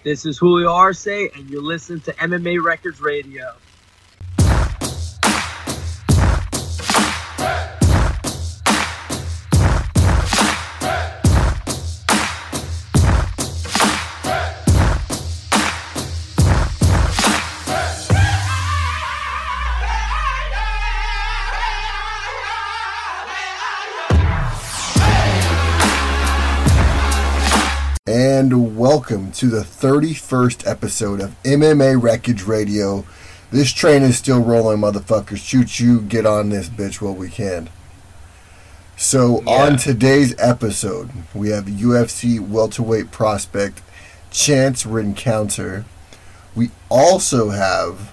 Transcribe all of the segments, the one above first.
This is Julio Arce, and you're listening to MMA Records Radio. And welcome to the 31st episode of MMA Records Radio. This train is still rolling, motherfuckers. Choo-choo, get on this bitch while we can. So, on today's episode, we have UFC welterweight prospect Chance Rencounter. We also have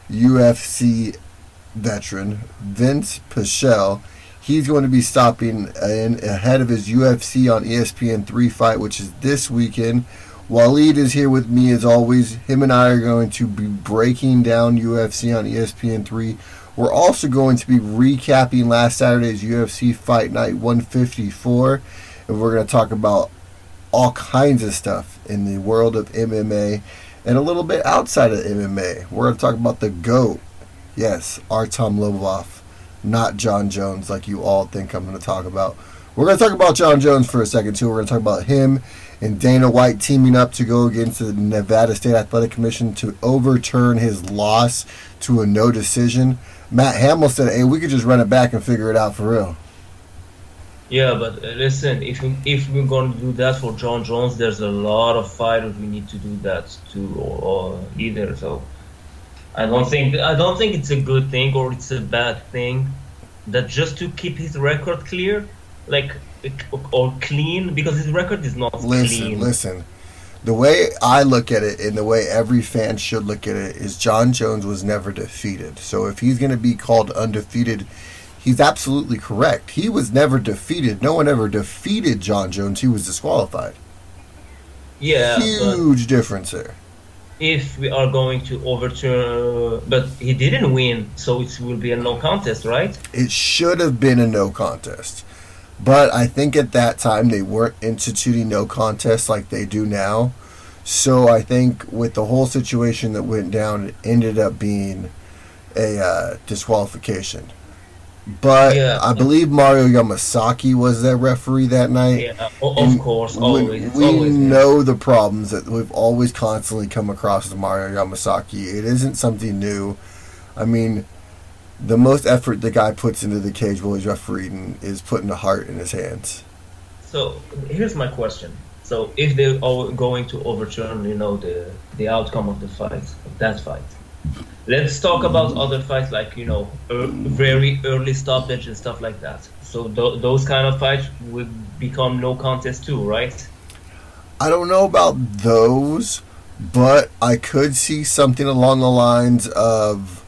UFC veteran Vince Pichel. He's going to be stopping in ahead of his UFC on ESPN3 fight, which is this weekend. Waleed is here with me as always. Him and I are going to be breaking down UFC on ESPN3. We're also going to be recapping last Saturday's UFC Fight Night 154. And we're going to talk about all kinds of stuff in the world of MMA and a little bit outside of MMA. We're going to talk about the GOAT. Yes, Artem Lobov. Not John Jones, like you all think I'm going to talk about. We're going to talk about John Jones for a second, too. We're going to talk about him and Dana White teaming up to go against the Nevada State Athletic Commission to overturn his loss to a no decision. Matt Hamill said, hey, we could just run it back and figure it out for real. Yeah, but listen, if we're going to do that for John Jones, there's a lot of fighters we need to do that to or either, so... I don't think it's a good thing or it's a bad thing that just to keep his record clear, or clean, because his record is not clean. Listen. The way I look at it and the way every fan should look at it is John Jones was never defeated. So if he's going to be called undefeated, he's absolutely correct. He was never defeated. No one ever defeated John Jones. He was disqualified. Yeah. Huge difference there. If we are going to overturn, but he didn't win, so it will be a no contest, right? It should have been a no contest. But I think at that time they weren't instituting no contests like they do now. So I think with the whole situation that went down, it ended up being a disqualification. But I believe Mario Yamasaki was that referee that night. Yeah, of course, always. We know the problems that we've always constantly come across with Mario Yamasaki. It isn't something new. I mean, the most effort the guy puts into the cage while he's refereeing is putting the heart in his hands. So here's my question. So if they're going to overturn, the outcome of that fight. Let's talk about other fights like, very early stoppage and stuff like that. So those kind of fights would become no contest too, right? I don't know about those, but I could see something along the lines of,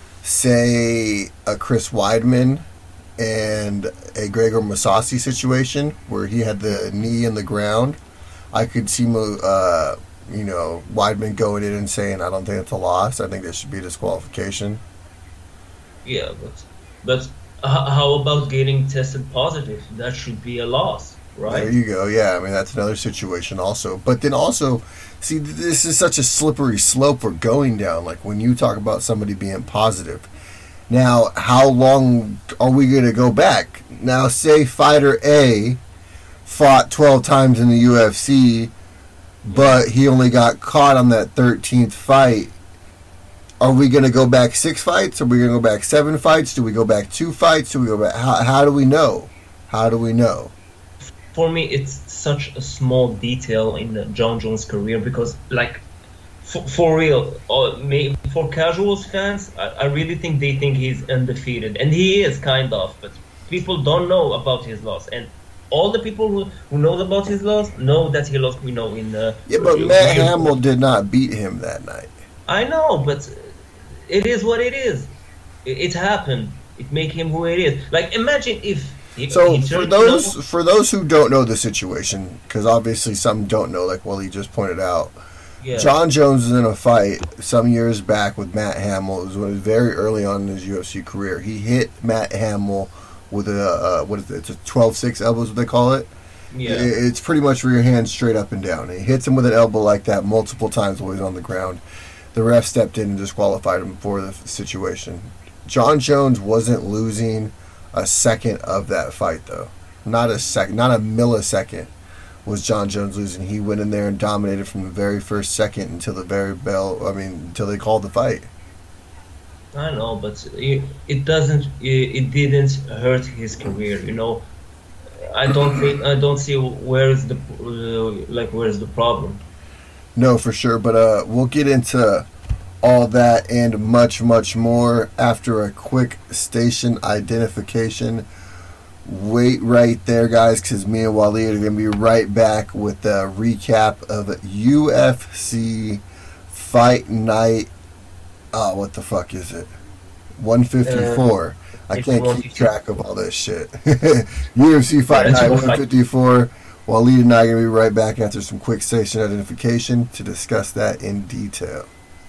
say, a Chris Weidman and a Gregor Mousasi situation where he had the knee in the ground. I could see Weidman going in and saying, I don't think it's a loss. I think there should be disqualification. Yeah, but how about getting tested positive? That should be a loss, right? There you go. Yeah, I mean, that's another situation also. But then also, see, this is such a slippery slope we're going down. Like, when you talk about somebody being positive. Now, how long are we going to go back? Now, say fighter A fought 12 times in the UFC, but he only got caught on that 13th fight. Are we going to go back 6 fights? Are we going to go back 7 fights? Do we go back 2 fights? Do we go back? How do we know? How do we know? For me, it's such a small detail in John Jones' career because, for real, for casual fans, I really think they think he's undefeated. And he is, kind of, but people don't know about his loss. And all the people who know about his loss know that he lost, in the... Yeah, but Matt Hamill did not beat him that night. I know, but it is what it is. It happened. It made him who it is. Imagine if... For those who don't know the situation, because obviously some don't know, like Wally just pointed out, John Jones was in a fight some years back with Matt Hamill. It was very early on in his UFC career. He hit Matt Hamill with a, it's a 12-6 elbow is what they call it. Yeah. It's pretty much rear hand straight up and down. He hits him with an elbow like that multiple times while he's on the ground. The ref stepped in and disqualified him for the situation. John Jones wasn't losing a second of that fight, though. Not a millisecond was John Jones losing. He went in there and dominated from the very first second until until they called the fight. I know, but it didn't hurt his career. You know, I don't see where's the problem. No, for sure. But we'll get into all that and much, much more after a quick station identification. Wait right there, guys, because me and Waleed are going to be right back with a recap of UFC Fight Night. What the fuck is it? 154. I can't keep track of all this shit. UFC Fight Night 154. Waleed and I are going to be right back after some quick station identification to discuss that in detail.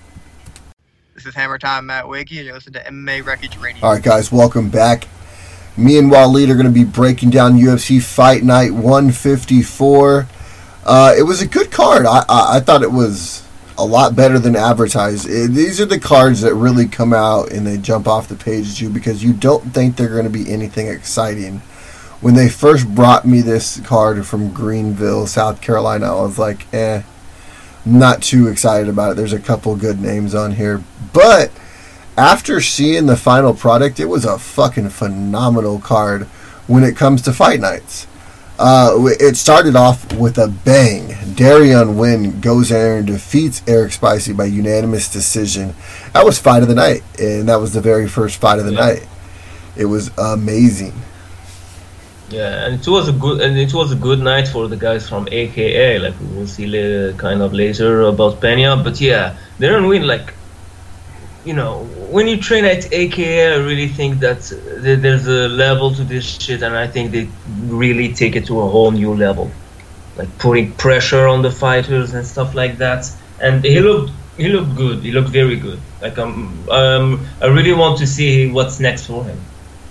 This is Hammer Time, Matt Wiggy, and you're listening to MMA Wreckage Radio. All right, guys, welcome back. Me and Waleed are going to be breaking down UFC Fight Night 154. It was a good card. I thought it was a lot better than advertised. These are the cards that really come out and they jump off the page at you because you don't think they're going to be anything exciting. When they first brought me this card from Greenville, South Carolina, I was like, not too excited about it. There's a couple good names on here. But after seeing the final product, it was a fucking phenomenal card when it comes to fight nights. It started off with a bang. Darion Wynn goes in there and defeats Eric Spicy by unanimous decision. That was fight of the night, and that was the very first fight of the night. It was amazing. Yeah, and it was a good night for the guys from AKA. Like we will see kind of later about Pena, but yeah, Darion Wynn, like, you know, when you train at AKA, I really think that there's a level to this shit, and I think they really take it to a whole new level, like putting pressure on the fighters and stuff like that. And he looked good. He looked very good. Like I really want to see what's next for him.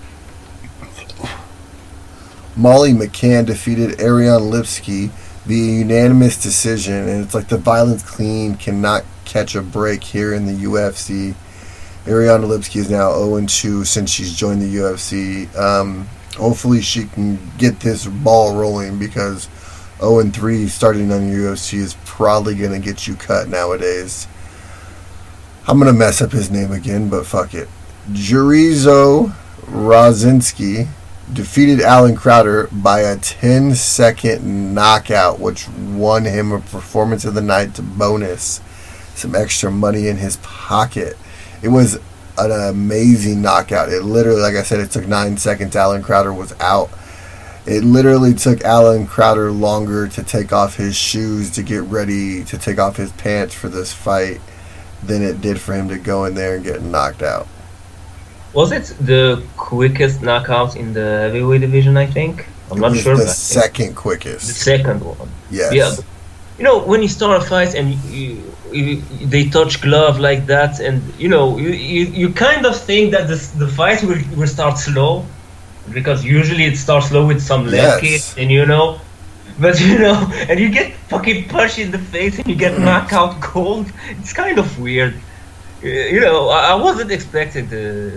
Molly McCann defeated Ariane Lipsky via unanimous decision, and it's like the violence clean cannot catch a break here in the UFC. Ariane Lipsky is now 0-2 since she's joined the UFC. Hopefully she can get this ball rolling because 0-3 starting on the UFC is probably going to get you cut nowadays. I'm going to mess up his name again, but fuck it. Jurizo Rosinski defeated Alan Crowder by a 10-second knockout, which won him a Performance of the Night bonus, some extra money in his pocket. It was an amazing knockout. It literally, like I said, it took 9 seconds. Alan Crowder was out. It literally took Alan Crowder longer to take off his shoes to get ready to take off his pants for this fight than it did for him to go in there and get knocked out. Was it the quickest knockout in the heavyweight division, I think? I'm not sure. The second quickest. The second one. Yes. Yeah. But, you know, when you start a fight and they touch glove like that, and you know, you kind of think that the fight will start slow, because usually it starts slow with some leg kick, and you know, but you know, and you get fucking punched in the face and you get knocked out cold. It's kind of weird. You know, I wasn't expecting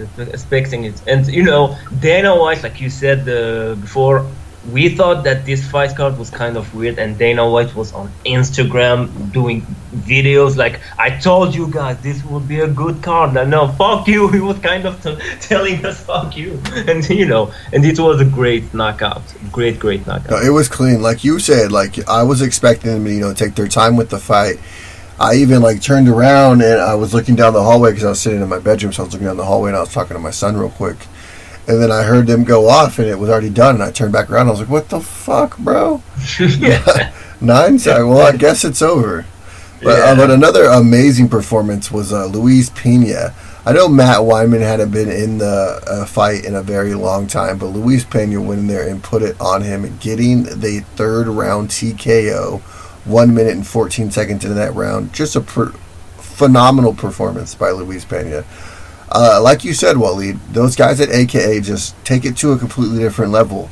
it, and you know, Dana White, like you said before, we thought that this fight card was kind of weird, and Dana White was on Instagram doing videos like, I told you guys this would be a good card. No, fuck you. He was kind of telling us fuck you, and you know, and it was a great knockout, great knockout. No, it was clean, like you said. Like I was expecting them to, you know, take their time with the fight. I even like turned around and I was looking down the hallway because I was sitting in my bedroom, so I was looking down the hallway and I was talking to my son real quick. And then I heard them go off and it was already done, and I turned back around and I was like, what the fuck, bro? 9 seconds? Well, I guess it's over. But another amazing performance was Luis Pena. I know Matt Wyman hadn't been in the fight in a very long time, but Luis Pena went in there and put it on him, getting the third round TKO, 1 minute and 14 seconds into that round. Just a phenomenal performance by Luis Pena. Like you said, Waleed, those guys at AKA just take it to a completely different level.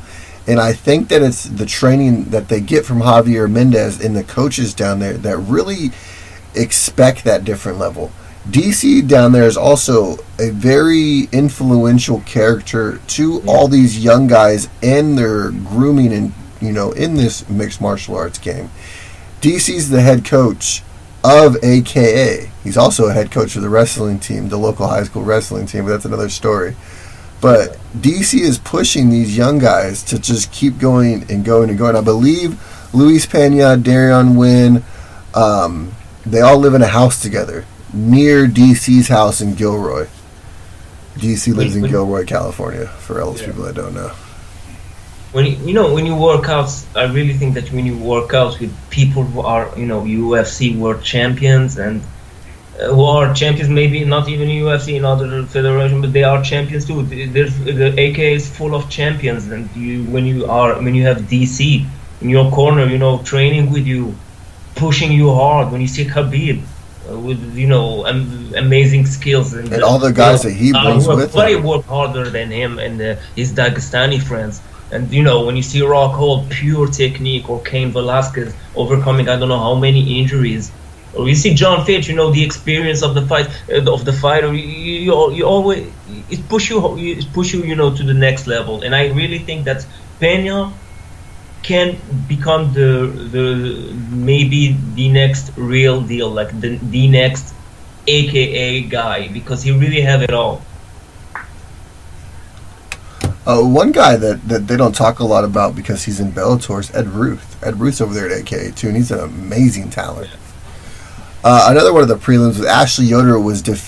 And I think that it's the training that they get from Javier Mendez and the coaches down there that really expect that different level. DC down there is also a very influential character to all these young guys and their grooming and, in this mixed martial arts game. DC's the head coach of AKA. He's also a head coach of the wrestling team, the local high school wrestling team, but that's another story. But DC is pushing these young guys to just keep going and going and going. I believe Luis Pena, Darion Wynn, they all live in a house together near DC's house in Gilroy. DC lives in Gilroy, California, for all those people that don't know. When you work out, I really think that when you work out with people who are, UFC world champions and who are champions, maybe not even UFC in other federation, but they are champions too. The AK is full of champions, and when you have DC in your corner, training with you, pushing you hard. When you see Khabib with amazing skills and all the guys that he brings with him, work harder than him and his Dagestani friends. And when you see Rock Hold, pure technique, or Cain Velasquez overcoming I don't know how many injuries, or you see John Fitch, the experience of the fighter, you always it push you to the next level. And I really think that Pena can become the maybe the next real deal, like the next AKA guy, because he really have it all. One guy that they don't talk a lot about because he's in Bellator is Ed Ruth. Ed Ruth's over there at AKA too, and he's an amazing talent. Another one of the prelims with Ashley Yoder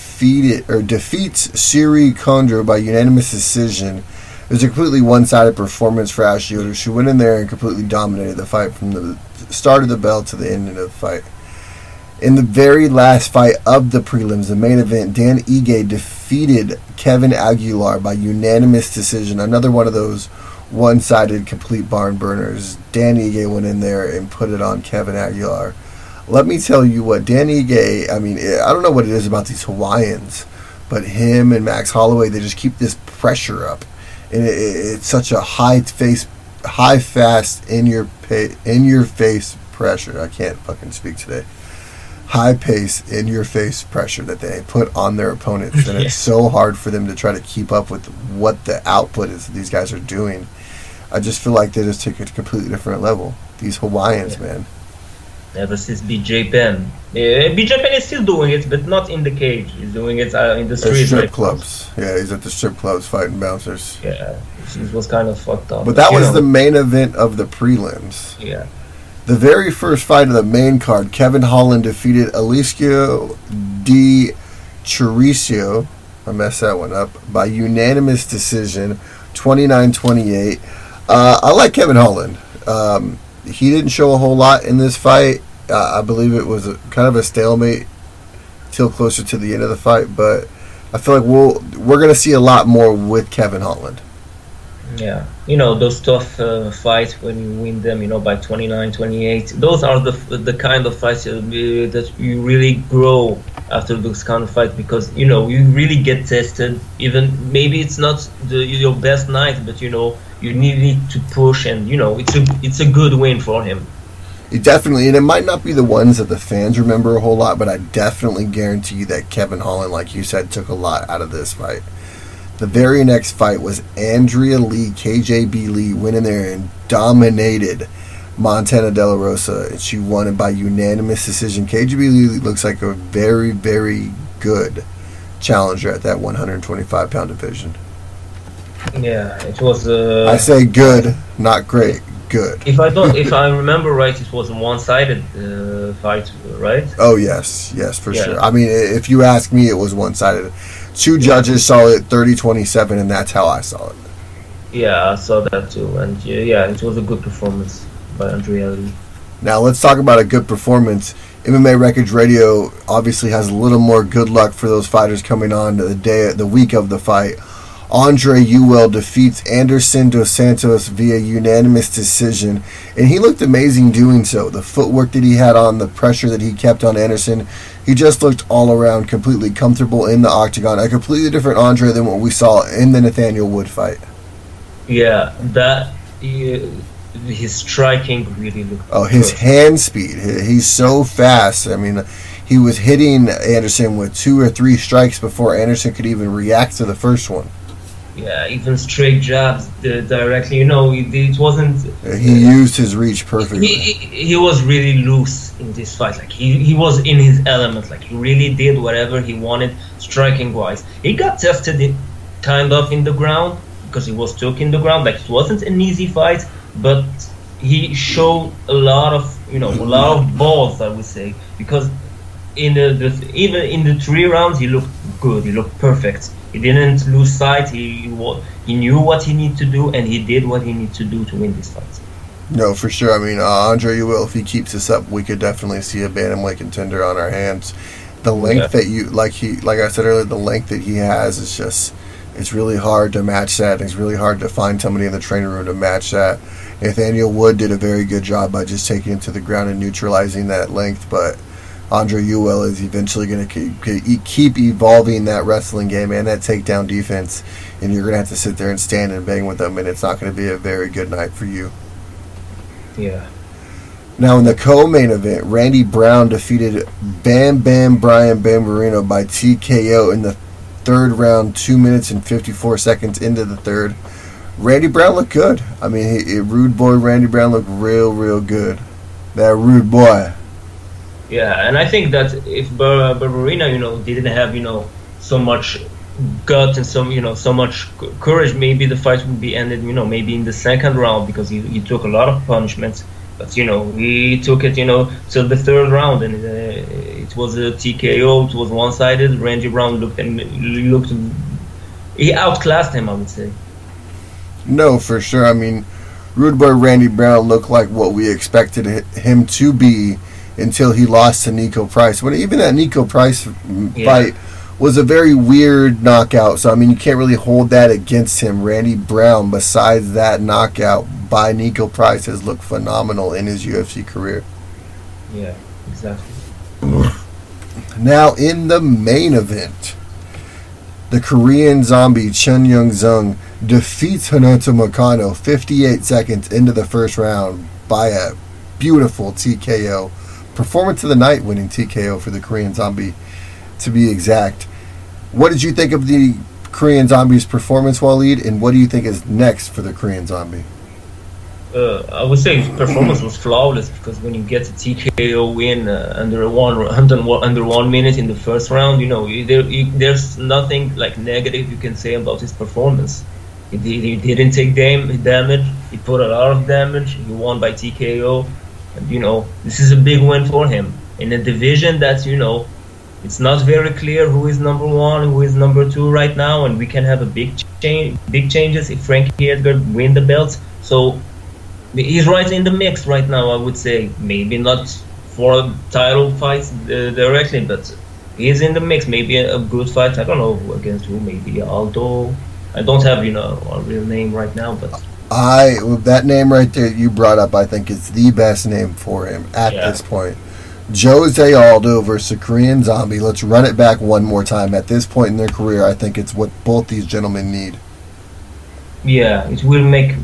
defeats Siri Condro by unanimous decision. It was a completely one-sided performance for Ashley Yoder. She went in there and completely dominated the fight from the start of the bell to the end of the fight. In the very last fight of the prelims, the main event, Dan Ige defeated Kevin Aguilar by unanimous decision. Another one of those one-sided complete barn burners. Dan Ige went in there and put it on Kevin Aguilar. Let me tell you what, Dan Ige, I don't know what it is about these Hawaiians, but him and Max Holloway, they just keep this pressure up. And it's such a high fast, in your face pressure. I can't fucking speak today. High pace, in your face pressure that they put on their opponents, and it's so hard for them to try to keep up with what the output is that these guys are doing. I just feel like they just take it to a completely different level. These Hawaiians, man. Ever since BJ Penn. BJ Penn is still doing it, but not in the cage. He's doing it in the street. Strip clubs. Yeah, he's at the strip clubs fighting bouncers. Yeah, it was kind of fucked up. But that was the main event of the prelims. Yeah. The very first fight of the main card, Kevin Holland defeated Aliscio Di Chiricio, I messed that one up, by unanimous decision, 29-28. I like Kevin Holland. He didn't show a whole lot in this fight. I believe it was kind of a stalemate till closer to the end of the fight, but I feel like we're going to see a lot more with Kevin Holland. Yeah, those tough fights when you win them, by 29-28. Those are the kind of fights that you really grow after those kind of fights, because you really get tested. Even maybe it's not your best night, but you need to push, and it's a good win for him. It definitely, and it might not be the ones that the fans remember a whole lot, but I definitely guarantee you that Kevin Holland, like you said, took a lot out of this fight. The very next fight was Andrea Lee, KJB Lee, went in there and dominated Montana De La Rosa, and she won it by unanimous decision. KJB Lee looks like a very, very good challenger at that 125-pound division. Yeah, it was. I say good, not great. Good. If I remember right, it was a one-sided fight, right? Oh yes, for sure. If you ask me, it was one-sided. Two judges saw it 30-27, and that's how I saw it. Yeah, I saw that too, and it was a good performance by Andrea Lee. Now let's talk about a good performance. MMA Records Radio obviously has a little more good luck for those fighters coming on to the week of the fight. Andre Ewell defeats Anderson Dos Santos via unanimous decision, and he looked amazing doing so. The footwork that he had on, the pressure that he kept on Anderson, he just looked all around completely comfortable in the octagon. A completely different Andre than what we saw in the Nathaniel Wood fight. Yeah, that his striking really looked. Oh, his perfect. hand speed. He's so fast. I mean, he was hitting Anderson with 2 or 3 strikes before Anderson could even react to the first one. Yeah, even straight jabs directly. You know, it wasn't. He used his reach perfectly. He was really loose in this fight. Like he was in his element. Like he really did whatever he wanted, striking wise. He got tested kind of in the ground because he was stuck in the ground. Like it wasn't an easy fight, but he showed a lot of balls, I would say, because even in the 3 rounds he looked good. He looked perfect. He didn't lose sight. He knew what he needed to do, and he did what he needed to do to win this fight. No, for sure. I mean, Andre Ewell, if he keeps this up, we could definitely see a bantamweight contender on our hands. The length that like I said earlier, the length that he has is just, it's really hard to match that. And it's really hard to find somebody in the training room to match that. Nathaniel Wood did a very good job by just taking him to the ground and neutralizing that length, but Andre Ewell is eventually going to keep evolving that wrestling game and that takedown defense, and you're going to have to sit there and stand and bang with him, and it's not going to be a very good night for you. Yeah. Now, in the co-main event, Randy Brown defeated Bam Bam Brian Bamborino by TKO in the 3rd round, 2 minutes and 54 seconds into the 3rd. Randy Brown looked good. I mean, Rude Boy Randy Brown looked real good. That Rude Boy. Yeah, and I think that if Barberina, didn't have, so much gut and so much courage, maybe the fight would be ended, maybe in the 2nd round, because he took a lot of punishments. But, he took it, till the 3rd round, and it was a TKO. It was one-sided. Randy Brown he outclassed him, I would say. No, for sure. I mean, Rude Boy Randy Brown looked like what we expected him to be until he lost to Nico Price. When even that Nico Price fight was a very weird knockout. So, I mean, you can't really hold that against him. Randy Brown, besides that knockout by Nico Price, has looked phenomenal in his UFC career. Yeah, exactly. Now, in the main event, the Korean Zombie Chen Young-sung defeats Renato Moicano 58 seconds into the 1st round by a beautiful TKO. Performance of the night winning TKO for the Korean Zombie, to be exact. What did you think of the Korean Zombie's performance, Waleed, and what do you think is next for the Korean Zombie? I would say his performance was flawless, because when you get a TKO win under 1 minute in the 1st round, there's nothing like negative you can say about his performance. He didn't take damage. He put a lot of damage. He won by TKO. And, this is a big win for him in a division that's, it's not very clear who is number 1, who is number 2 right now, and we can have a big changes if Frankie Edgar win the belts. So he's right in the mix right now, I would say. Maybe not for title fights directly, but he's in the mix. Maybe a good fight. I don't know against who. Maybe Aldo. I don't have a real name right now, but that name right there you brought up, I think is the best name for him at this point. Jose Aldo versus the Korean Zombie. Let's run it back one more time. At this point in their career, I think it's what both these gentlemen need. Yeah, it will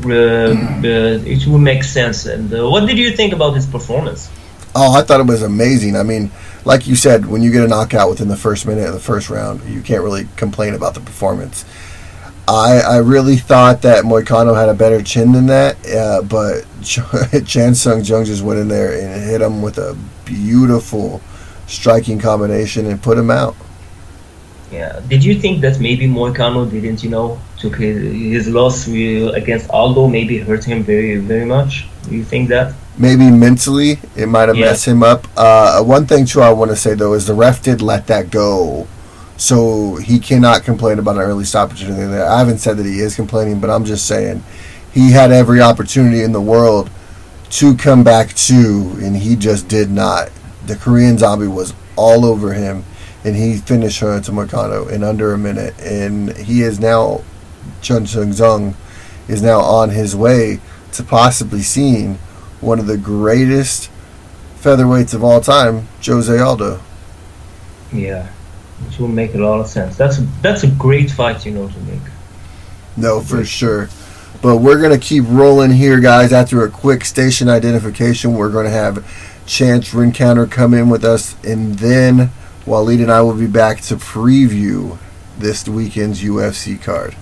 make sense. And what did you think about his performance? Oh, I thought it was amazing. I mean, like you said, when you get a knockout within the 1st minute of the 1st round, you can't really complain about the performance. I really thought that Moicano had a better chin than that, but Chan Sung Jung just went in there and hit him with a beautiful striking combination and put him out. Yeah. Did you think that maybe Moicano didn't, took his loss against Aldo maybe hurt him very, very much? Do you think that? Maybe mentally it might have messed him up. One thing, too, I want to say, though, is the ref did let that go. So he cannot complain about an early stoppage or anything there. I haven't said that he is complaining, but I'm just saying he had every opportunity in the world to come back to, and he just did not. The Korean Zombie was all over him, and he finished Renato Moicano in under a minute. And he is now, Chen Sung-jung is now on his way to possibly seeing one of the greatest featherweights of all time, Jose Aldo. Yeah. Which will make a lot of sense. That's a great fight, to make. No, for sure. But we're going to keep rolling here, guys. After a quick station identification, we're going to have Chance Rencounter come in with us, and then Waleed and I will be back to preview this weekend's UFC card.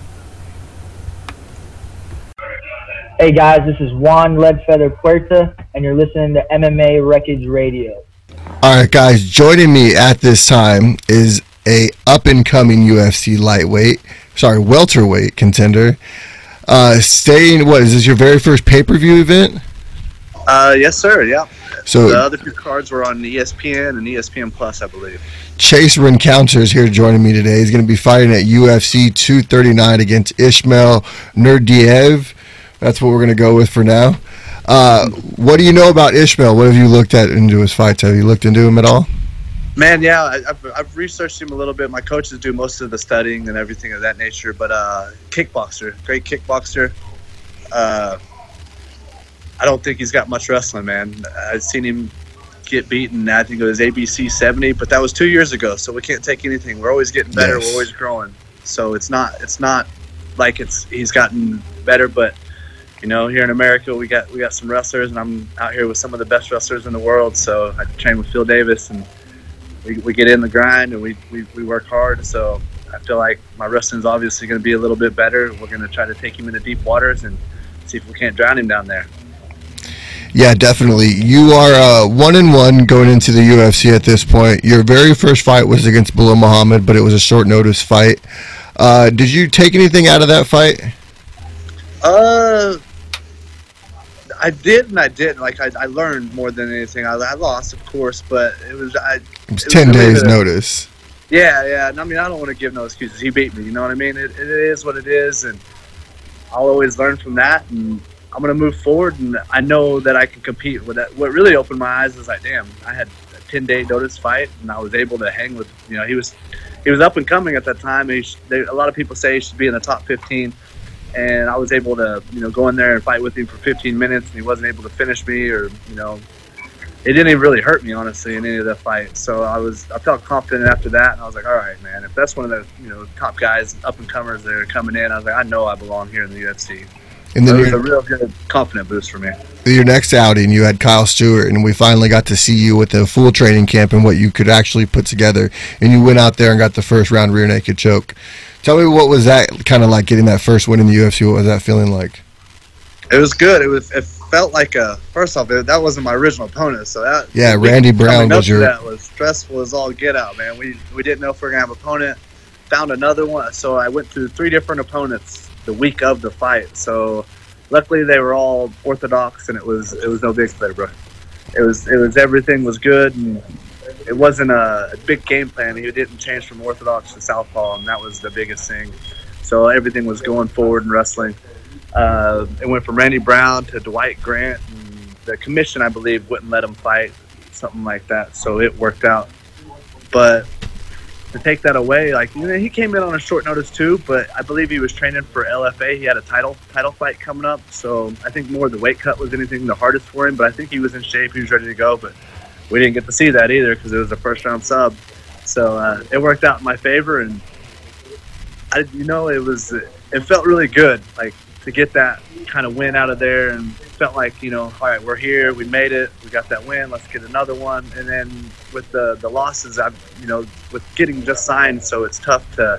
Hey guys, this is Juan Leadfeather Puerta, and you're listening to MMA Wreckage Radio. All right, guys, joining me at this time is a up-and-coming UFC welterweight contender. Is this your very first pay-per-view event? Yes, sir. Yeah. So the other two cards were on ESPN and ESPN Plus, I believe. Chase Rencounter is here joining me today. He's going to be fighting at UFC 239 against Ismail Nurdiev. That's what we're going to go with for now. What do you know about Ismail? What have you looked at into his fights? Have you looked into him at all? Man, yeah, I've researched him a little bit. My coaches do most of the studying and everything of that nature. But kickboxer, great kickboxer. I don't think he's got much wrestling, man. I've seen him get beaten. I think it was ABC 70, but that was 2 years ago. So we can't take anything. We're always getting better. Yes. We're always growing. So it's not like he's gotten better. But you know, here in America, we got some wrestlers, and I'm out here with some of the best wrestlers in the world. So I train with Phil Davis, and we get in the grind, and we work hard. So I feel like my wrestling's obviously going to be a little bit better. We're going to try to take him into deep waters and see if we can't drown him down there. Yeah, definitely. You are 1-1 going into the UFC at this point. Your very first fight was against Belal Muhammad, but it was a short notice fight. Did you take anything out of that fight? I did and I didn't. Like I learned more than anything. I lost, of course, but it was 10 days notice. Yeah. And I mean, I don't want to give no excuses. He beat me. You know what I mean? It is what it is, and I'll always learn from that. And I'm gonna move forward, and I know that I can compete with that. What really opened my eyes is like, damn, I had a 10-day notice fight, and I was able to hang with. You know, he was up and coming at that time. A lot of people say he should be in the top 15. And I was able to, go in there and fight with him for 15 minutes, and he wasn't able to finish me, or, it didn't even really hurt me, honestly, in any of that fight. So I felt confident after that, and I was like, all right, man, if that's one of the, top guys, up-and-comers that are coming in, I was like, I know I belong here in the UFC. And then it was a real good, confident boost for me. Your next outing, you had Kyle Stewart, and we finally got to see you with a full training camp and what you could actually put together. And you went out there and got the first round rear naked choke. Tell me, what was that kind of like, getting that first win in the UFC? What was that feeling like? It was good. It felt like first off, that wasn't my original opponent, so that Randy Brown was your. That was stressful as all get out, man. We didn't know if we were gonna have an opponent. Found another one, so I went through 3 different opponents the week of the fight. So luckily they were all orthodox, and it was no big play, bro. It was everything was good, and it wasn't a big game plan. He didn't change from orthodox to southpaw, and that was the biggest thing. So everything was going forward in wrestling. It went from Randy Brown to Dwight Grant, and the commission, I believe, wouldn't let him fight, something like that. So it worked out. But to take that away, he came in on a short notice too, but I believe he was training for LFA. He had a title fight coming up. So I think more the weight cut was anything the hardest for him, but I think he was in shape. He was ready to go, but we didn't get to see that either because it was a first-round sub. So it worked out in my favor, and it felt really good, to get that kind of win out of there, and felt like, all right, we're here, we made it, we got that win, let's get another one. And then with the losses, with getting just signed, so it's tough to,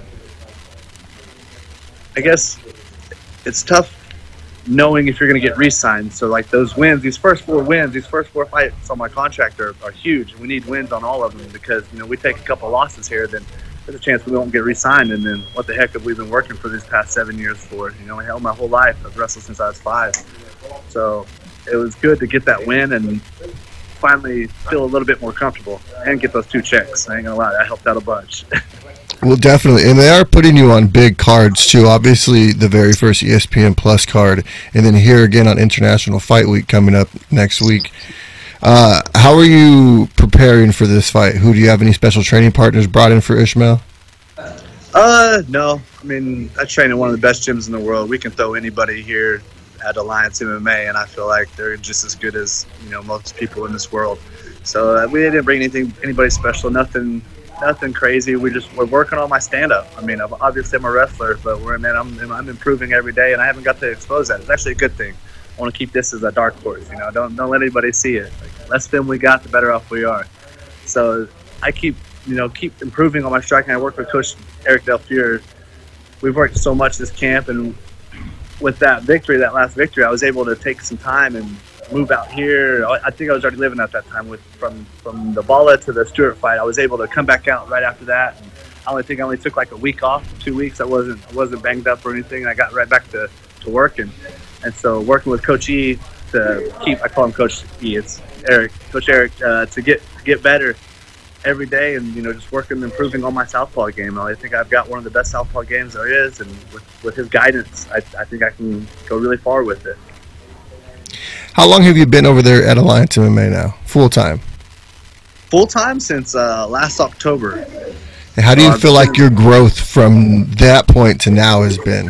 I guess, it's tough knowing if you're going to get re-signed. So those wins, these first 4 fights on my contract are huge. We need wins on all of them because, we take a couple losses here, then there's a chance we won't get re-signed. And then what the heck have we been working for these past 7 years for? I held my whole life. I've wrestled since I was 5. So it was good to get that win and finally feel a little bit more comfortable and get those 2 checks. I ain't going to lie, that helped out a bunch. Well, definitely. And they are putting you on big cards, too. Obviously, the very first ESPN Plus card, and then here again on International Fight Week coming up next week. How are you preparing for this fight? Do you have any special training partners brought in for Ismail? No. I mean, I train in one of the best gyms in the world. We can throw anybody here at Alliance MMA, and I feel like they're just as good as, most people in this world. So we didn't bring anybody special, nothing nothing crazy. We're working on my stand up. I mean, obviously I'm a wrestler, but I'm improving every day, and I haven't got to expose that. It's actually a good thing. I want to keep this as a dark horse. You know, don't let anybody see it. Like, the less film we got, the better off we are. So I keep improving on my striking. I work with Coach Eric Del Fiore. We've worked so much this camp, and with that last victory, I was able to take some time and move out here. I think I was already living at that time from the Bala to the Stewart fight. I was able to come back out right after that. And I only took like a week off, 2 weeks. I wasn't banged up or anything. I got right back to working. And so working with Coach E I call him Coach E, it's Eric, Coach Eric, to get better every day, and just working and improving on my southpaw game. I think I've got one of the best southpaw games there is, and with his guidance, I think I can go really far with it. How long have you been over there at Alliance MMA now, full time? Full time since last October. And how do you feel like your growth from that point to now has been?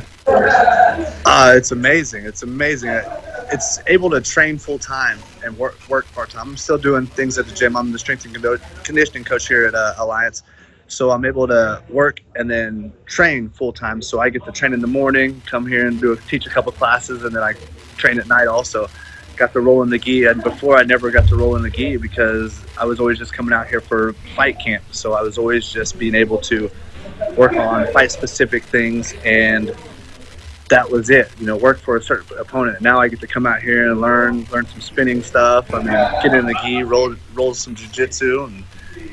It's amazing. It's amazing. It's able to train full time and work part time. I'm still doing things at the gym. I'm the strength and conditioning coach here at Alliance, so I'm able to work and then train full time. So I get to train in the morning, come here and teach a couple classes, and then I train at night also. Got to roll in the gi, and before I never got to roll in the gi because I was always just coming out here for fight camp. So I was always just being able to work on fight specific things, and that was it. Work for a certain opponent. Now I get to come out here and learn some spinning stuff. I mean, get in the gi, roll some jiu-jitsu, and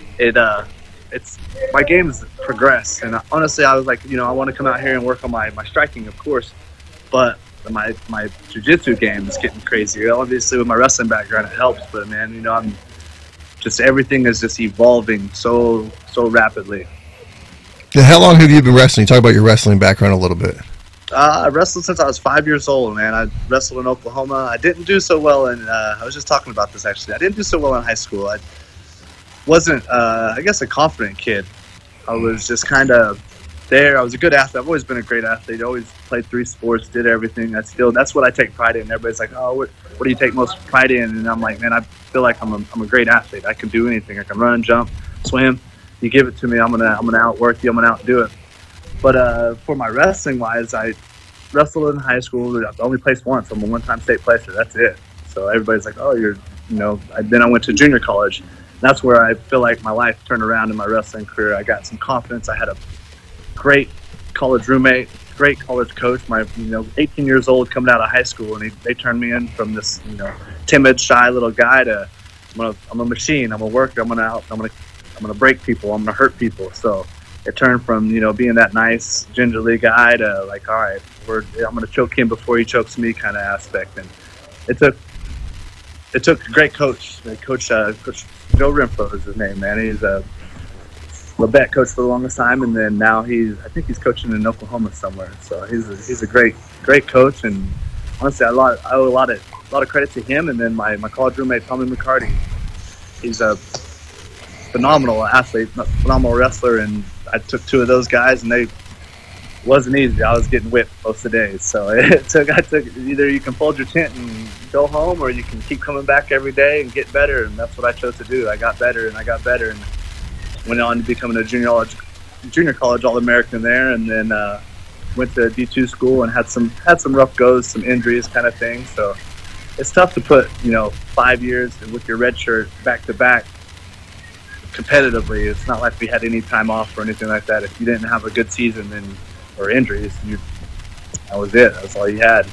it's my game's progressed. And honestly, I was like, I want to come out here and work on my striking, of course, but my jiu-jitsu game is getting crazy. Obviously, with my wrestling background, it helps. But man, I'm just everything is just evolving so rapidly. And how long have you been wrestling? Talk about your wrestling background a little bit. I wrestled since I was 5 years old, man. I wrestled in Oklahoma. I didn't do so well I was just talking about this, actually. I didn't do so well in high school. I wasn't, I guess, a confident kid. I was just kind of there. I was a good athlete. I've always been a great athlete. I always played 3 sports, did everything. That's what I take pride in. Everybody's like, oh, what do you take most pride in? And I'm like, man, I feel like I'm a great athlete. I can do anything. I can run, jump, swim. You give it to me, I'm gonna outwork you. I'm gonna outdo it. But for my wrestling wise, I wrestled in high school. I only placed once. I'm a one-time state placer. That's it. So everybody's like, oh, then I went to junior college. That's where I feel like my life turned around in my wrestling career. I got some confidence. I had a great college roommate, great college coach. My 18 years old coming out of high school, and they turned me in from this timid, shy little guy to I'm a machine. I'm a worker. I'm gonna break people. I'm gonna hurt people. So it turned from being that nice gingerly guy to like, all right, I'm gonna choke him before he chokes me kind of aspect. And it took a great coach. Coach Joe Renfro is his name, man. He's a Labette coach for the longest time, and then now I think he's coaching in Oklahoma somewhere. So he's a great coach, and honestly, I owe a lot of credit to him. And then my college roommate Tommy McCarty. He's a phenomenal athlete, phenomenal wrestler, and I took 2 of those guys, and they wasn't easy. I was getting whipped most of the days. So I took either you can fold your tent and go home, or you can keep coming back every day and get better. And that's what I chose to do. I got better, and went on to becoming a junior college All-American there, and then went to D2 school and had some rough goes, some injuries kind of thing. So it's tough to put 5 years and with your red shirt back to back competitively. It's not like we had any time off or anything like that. If you didn't have a good season or injuries, that was it. That's all you had.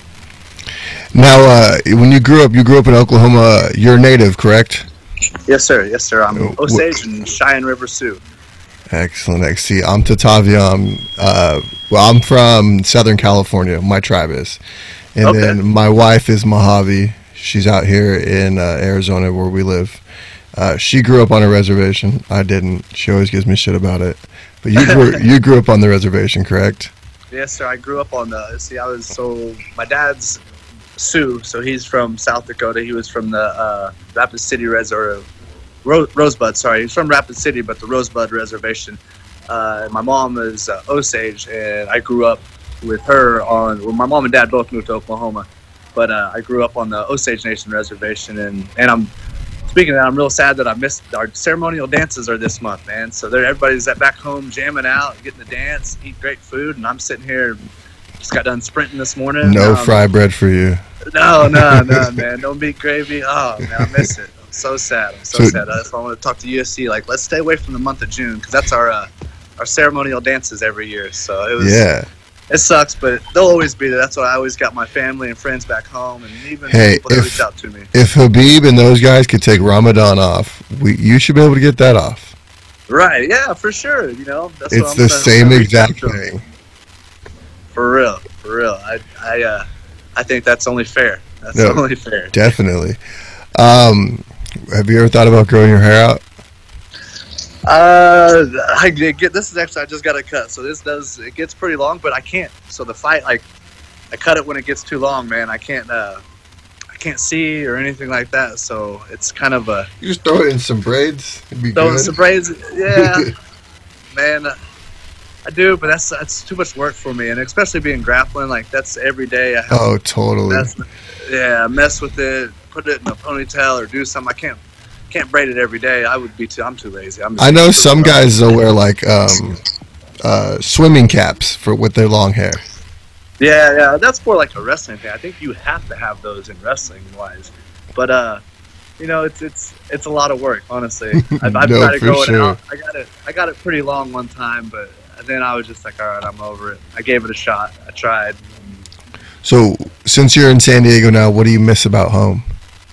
Now, when you grew up in Oklahoma. You're a native, correct? Yes, sir. I'm Osage and Cheyenne River Sioux. Excellent. See, I'm Tatavia. I'm from Southern California. My tribe is. And okay. Then my wife is Mojave. She's out here in Arizona where we live. She grew up on a reservation. I didn't. She always gives me shit about it. But you grew up on the reservation, correct? Yes, sir. I grew up on my dad's Sioux, so he's from South Dakota. He was from the Rapid City Rosebud. Sorry, he's from Rapid City, but the Rosebud Reservation. My mom is Osage, and I grew up with her my mom and dad both moved to Oklahoma, but I grew up on the Osage Nation Reservation, and I'm speaking of that, I'm real sad that I missed our ceremonial dances are this month, man. So everybody's back home jamming out, getting to dance, eat great food, and I'm sitting here, just got done sprinting this morning. No fry bread for you. No, man. No meat gravy. Oh, man, I miss it. I'm so sad. Sad. That's why I want to talk to USC. Like, let's stay away from the month of June because that's our ceremonial dances every year. So it was. Yeah. It sucks, but they'll always be there. That's why I always got my family and friends back home, and even people that reach out to me. If Habib and those guys could take Ramadan off, you should be able to get that off. Right? Yeah, for sure. You know, that's it's the same exact thing. For real. I think that's only fair. That's only fair. Definitely. Have you ever thought about growing your hair out? I get this is actually I just got it cut, so it gets pretty long, but I can't. So the fight, like, I cut it when it gets too long, man. I can't see or anything like that. So it's kind of a. You just throw it in some braids. It'd be throw good. In some braids, yeah, man. I do, but that's too much work for me, and especially being grappling, like that's every day. I have totally. Mess with it, put it in a ponytail or do something. I can't braid it every day. I'm too lazy. I know some guys will wear like swimming caps with their long hair. Yeah, that's more like a wrestling thing. I think you have to have those in wrestling wise, but you know, it's a lot of work, honestly. I've tried to grow it out. I got it pretty long one time, but then I was just like, all right, I'm over it. I gave it a shot. I tried. So since you're in San Diego now, what do you miss about home?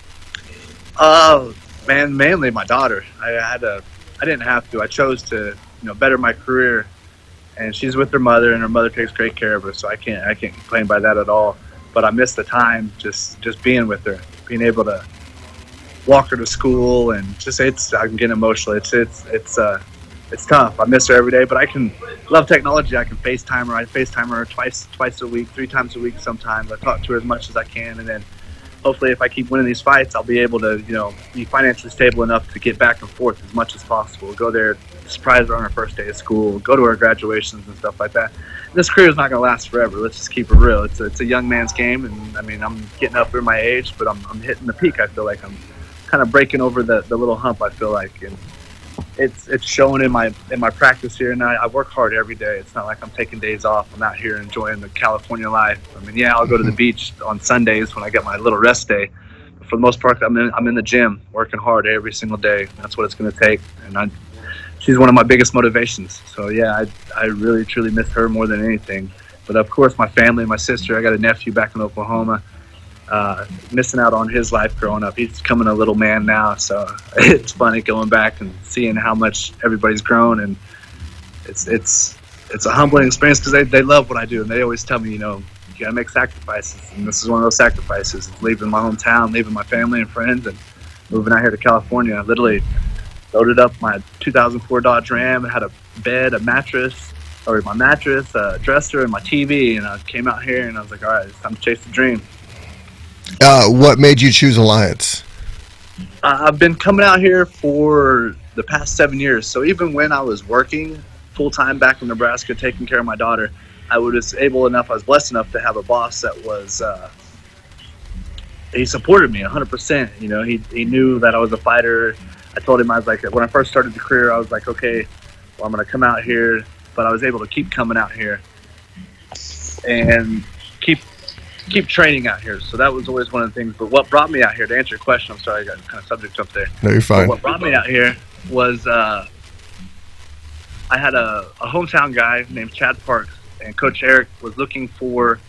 Man, mainly my daughter. I didn't have to. I chose to, better my career, and she's with her mother, and her mother takes great care of her. So I can't complain by that at all. But I miss the time just being with her, being able to walk her to school, and I can get emotional. It's tough. I miss her every day, but I can love technology. I can FaceTime her. I FaceTime her twice a week, 3 times a week sometimes. I talk to her as much as I can, and then hopefully if I keep winning these fights, I'll be able to, be financially stable enough to get back and forth as much as possible. Go there, surprise her on her first day of school, go to her graduations and stuff like that. This career is not going to last forever. Let's just keep it real. It's a young man's game, and I mean, I'm getting up in my age, but I'm hitting the peak. I feel like I'm kind of breaking over the little hump, I feel like, and it's showing in my practice here, and I work hard every day. It's not like I'm taking days off. I'm out here enjoying the California life. I mean, yeah, I'll go to the beach on Sundays when I get my little rest day. But for the most part, I'm in the gym working hard every single day. That's what it's going to take, and she's one of my biggest motivations. So yeah, I really truly miss her more than anything. But of course, my family, my sister. I got a nephew back in Oklahoma. Missing out on his life growing up. He's becoming a little man now, so it's funny going back and seeing how much everybody's grown, and it's a humbling experience because they love what I do, and they always tell me, you gotta make sacrifices, and this is one of those sacrifices. It's leaving my hometown, leaving my family and friends, and moving out here to California. I literally loaded up my 2004 Dodge Ram. It had a bed, a mattress, a dresser, and my TV, and I came out here, and I was like, all right, it's time to chase the dream. What made you choose Alliance? I've been coming out here for the past 7 years. So even when I was working full-time back in Nebraska, taking care of my daughter, I was blessed enough to have a boss that was, he supported me 100%. He knew that I was a fighter. I told him, I was like, when I first started the career, I was like, okay, well, I'm going to come out here. But I was able to keep coming out here and keep training out here. So that was always one of the things. But what brought me out here, to answer your question, I'm sorry, I got kind of subject up there. No, you're fine. But what brought me out here was I had a hometown guy named Chad Parks, and Coach Eric was looking for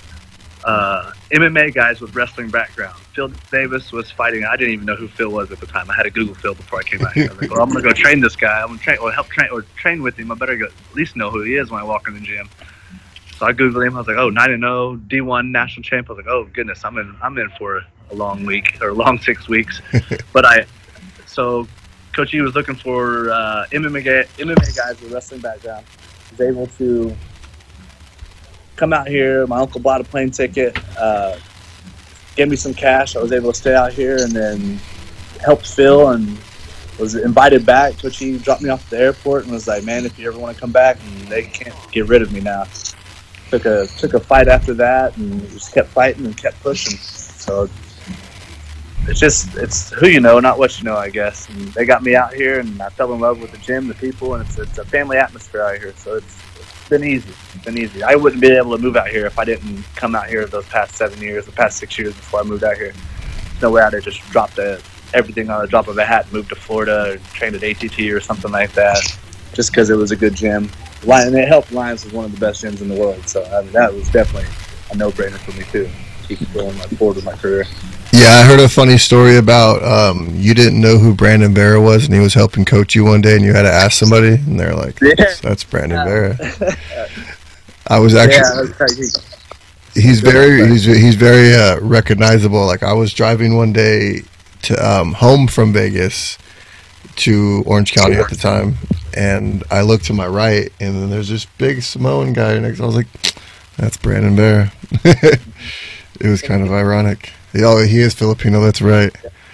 MMA guys with wrestling background. Phil Davis was fighting. I didn't even know who Phil was at the time. I had to Google Phil before I came out here. I was like, well, I'm going to go train this guy. I'm going to help train with him. I better go at least know who he is when I walk in the gym. So I Googled him. I was like, 9-0, D1 national champ. I was like, oh goodness, I'm in for a long week or a long 6 weeks. So Coach E was looking for MMA guys with wrestling background. I was able to come out here. My uncle bought a plane ticket, gave me some cash. I was able to stay out here and then helped Phil, and was invited back. Coach E dropped me off at the airport and was like, man, if you ever want to come back, and they can't get rid of me now. Took a fight after that, and just kept fighting and kept pushing. So it's who you know, not what you know, I guess. And they got me out here, and I fell in love with the gym, the people, and it's a family atmosphere out here. So it's been easy. It's been easy. I wouldn't be able to move out here if I didn't come out here those past 7 years, the past 6 years before I moved out here. There's no way I'd have just dropped everything on the drop of a hat and moved to Florida or trained at ATT or something like that, just because it was a good gym. And it helped. Lions was one of the best gyms in the world, so that was definitely a no-brainer for me too. Keep going forward with my career. Yeah, I heard a funny story about you didn't know who Brandon Vera was, and he was helping coach you one day, and you had to ask somebody, and they're like, "That's Brandon Vera." I was actually. He's very recognizable. Like I was driving one day to home from Vegas to Orange County at the time, and I looked to my right, and then there's this big Samoan guy next. I was like, "That's Brandon Vera." It was kind of ironic. Oh, he is Filipino. That's right.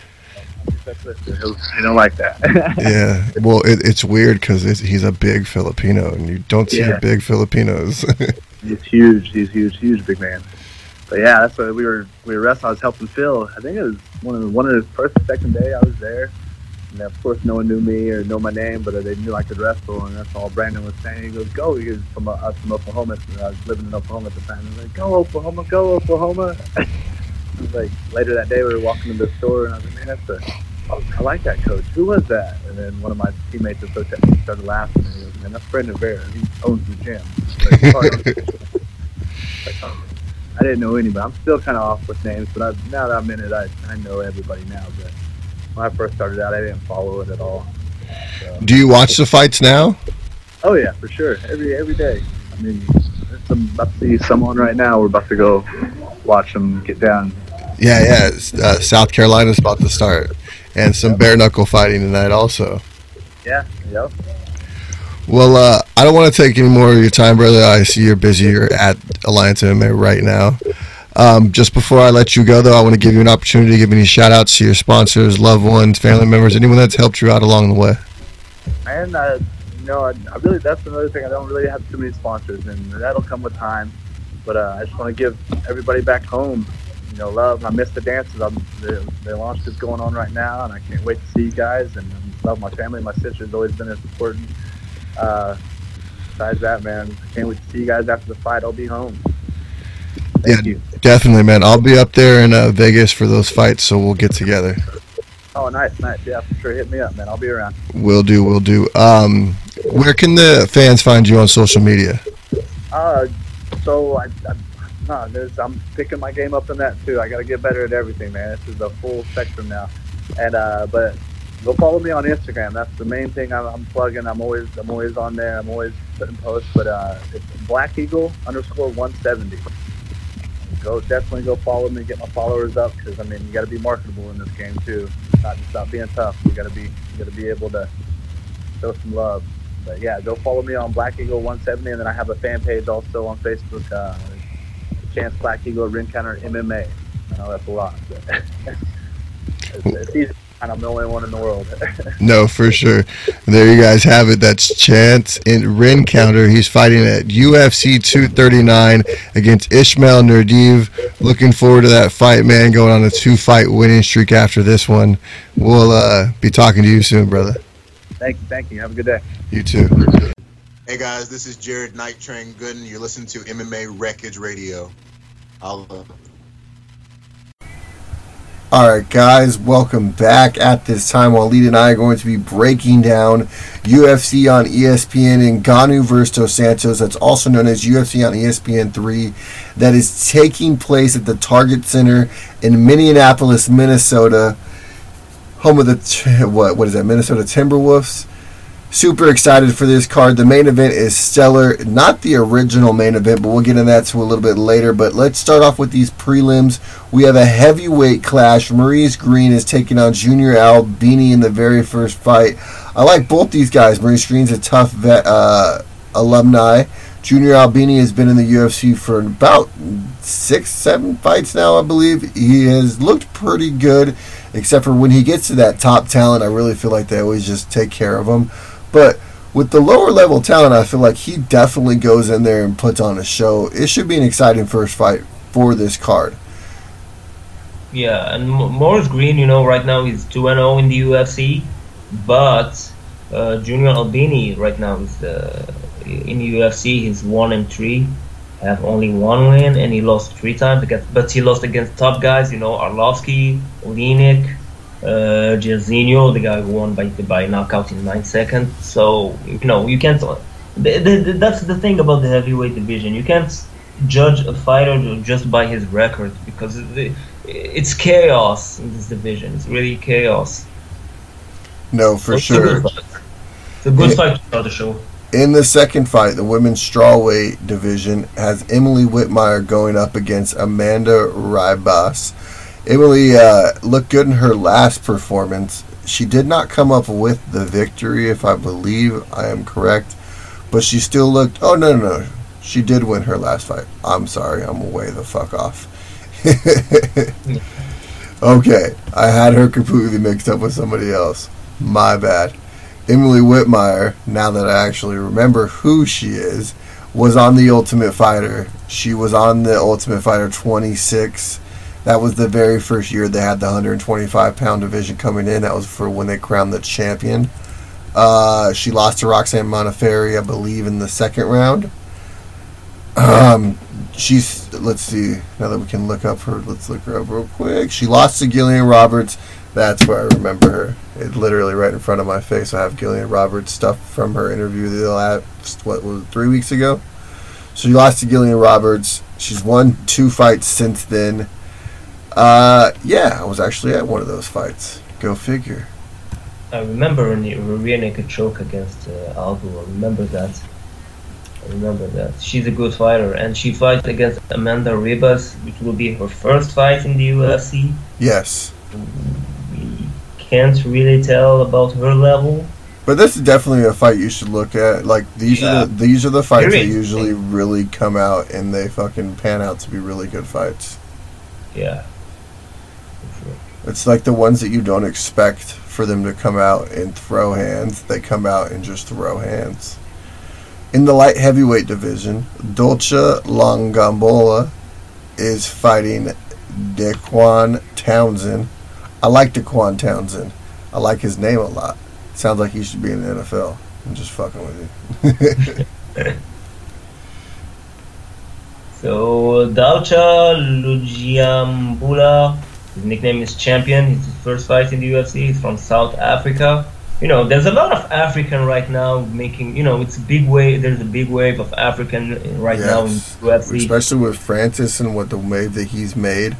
I don't like that. Yeah. Well, it's weird because he's a big Filipino, and you don't see big Filipinos. He's huge. He's huge big man. But yeah, that's what we were wrestling. I was helping Phil. I think it was one of the first or second day I was there. And of course, no one knew me or know my name, but they knew I could wrestle, and that's all Brandon was saying. He goes, "Go!" He was from Oklahoma. And I was living in Oklahoma at the time. He was like, "Go Oklahoma, go Oklahoma!" I was like, later that day, we were walking to the store, and I was like, "Man, I like that coach. Who was that?" And then one of my teammates that looked at me started laughing, and he goes, "Man, that's Brandon Vera. He owns the gym." I didn't know anybody. I'm still kind of off with names, but now that I'm in it, I know everybody now. But when I first started out, I didn't follow it at all. So. Do you watch the fights now? Oh yeah, for sure. Every day. I mean, I'm about to see someone right now. We're about to go watch them get down. Yeah. South Carolina's about to start, and some bare knuckle fighting tonight also. Yeah. Yep. Well, I don't want to take any more of your time, brother. I see you're busy. You're at Alliance MMA right now. Just before I let you go, though, I want to give you an opportunity to give any shout-outs to your sponsors, loved ones, family members, anyone that's helped you out along the way. And I really, that's another thing. I don't really have too many sponsors, and that'll come with time. But I just want to give everybody back home, love. I miss the dances. The launch is going on right now, and I can't wait to see you guys. And I love my family. My sister's always been there supporting. Besides that, man, I can't wait to see you guys after the fight. I'll be home. Thank you. Definitely, man. I'll be up there in Vegas for those fights, so we'll get together. Oh, nice. Yeah, for sure. Hit me up, man. I'll be around. Will do. Where can the fans find you on social media? I'm picking my game up in that too. I got to get better at everything, man. This is a full spectrum now. And but go follow me on Instagram. That's the main thing I'm plugging. I'm always on there. I'm always putting posts. But it's Black Eagle _170. Definitely go follow me, get my followers up, because I mean you got to be marketable in this game too. Not just about being tough. You got to be able to show some love. But yeah, go follow me on Black Eagle 170, and then I have a fan page also on Facebook, Chance Black Eagle Ring Counter MMA. I know that's a lot, but it's easy. And I'm the only one in the world. No, for sure. There you guys have it. That's Chance in Ring Counter. He's fighting at UFC 239 against Ismail Nurdiv. Looking forward to that fight, man. Going on a 2-fight winning streak after this one. We'll be talking to you soon, brother. Thank you. Have a good day. You too. Hey guys, this is Jared Night Train Gooden. You're listening to MMA Wreckage Radio. Alright guys, welcome back. At this time, Walid and I are going to be breaking down UFC on ESPN and Ngannou vs. Dos Santos. That's also known as UFC on ESPN 3. That is taking place at the Target Center in Minneapolis, Minnesota. Home of the, what is that, Minnesota Timberwolves. Super excited for this card. The main event is stellar. Not the original main event, but we'll get into that a little bit later. But let's start off with these prelims. We have a heavyweight clash. Maurice Green is taking on Junior Albini in the very first fight. I like both these guys. Maurice Green's a tough vet, alumni. Junior Albini has been in the UFC for about 6-7 fights now, I believe. He has looked pretty good, except for when he gets to that top talent, I really feel like they always just take care of him. But with the lower level talent, I feel like he definitely goes in there and puts on a show. It should be an exciting first fight for this card. Yeah, and Morris Green, right now he's 2-0 in the UFC, but Junior Albini right now is in the UFC. He's 1-3, have only one win, and he lost 3 times but he lost against top guys. Arlovsky, Olenek, Jairzinho, the guy who won by knockout in 9 seconds. So you can't. That's the thing about the heavyweight division. You can't judge a fighter just by his record, because it's chaos in this division. It's really chaos. No, for sure. It's a good fight to start the show. In the second fight, the women's strawweight division has Emily Whitmire going up against Amanda Ribas. Emily looked good in her last performance. She did not come up with the victory, if I believe I am correct, but she still looked... Oh, no. She did win her last fight. I'm sorry. I'm way the fuck off. Okay. I had her completely mixed up with somebody else. My bad. Emily Whitmire, now that I actually remember who she is, was on The Ultimate Fighter. She was on The Ultimate Fighter 26. That was the very first year they had the 125-pound division coming in. That was for when they crowned the champion. She lost to Roxanne Modafferi, I believe, in the second round. Let's see, now that we can look up her, let's look her up real quick. She lost to Gillian Roberts. That's where I remember her. It's literally right in front of my face. I have Gillian Roberts stuff from her interview the last, 3 weeks ago? So she lost to Gillian Roberts. She's won 2 fights since then. Yeah, I was actually at one of those fights. Go figure. I remember in the rear naked choke against Aldo. I remember that. She's a good fighter, and she fights against Amanda Ribas, which will be her first fight in the UFC. Yes. We can't really tell about her level. But this is definitely a fight you should look at. Like, these are the fights that usually really come out and they fucking pan out to be really good fights. Yeah. It's like the ones that you don't expect for them to come out and throw hands. They come out and just throw hands. In the light heavyweight division, Dolce Longambola is fighting Dequan Townsend. I like Dequan Townsend. I like his name a lot. Sounds like he should be in the NFL. I'm just fucking with you. So, Dolce Longambola, his nickname is Champion. It's his first fight in the UFC. He's from South Africa. There's a lot of African right now making, it's a big wave. There's a big wave of African right now in UFC. Especially with Francis and what the wave that he's made.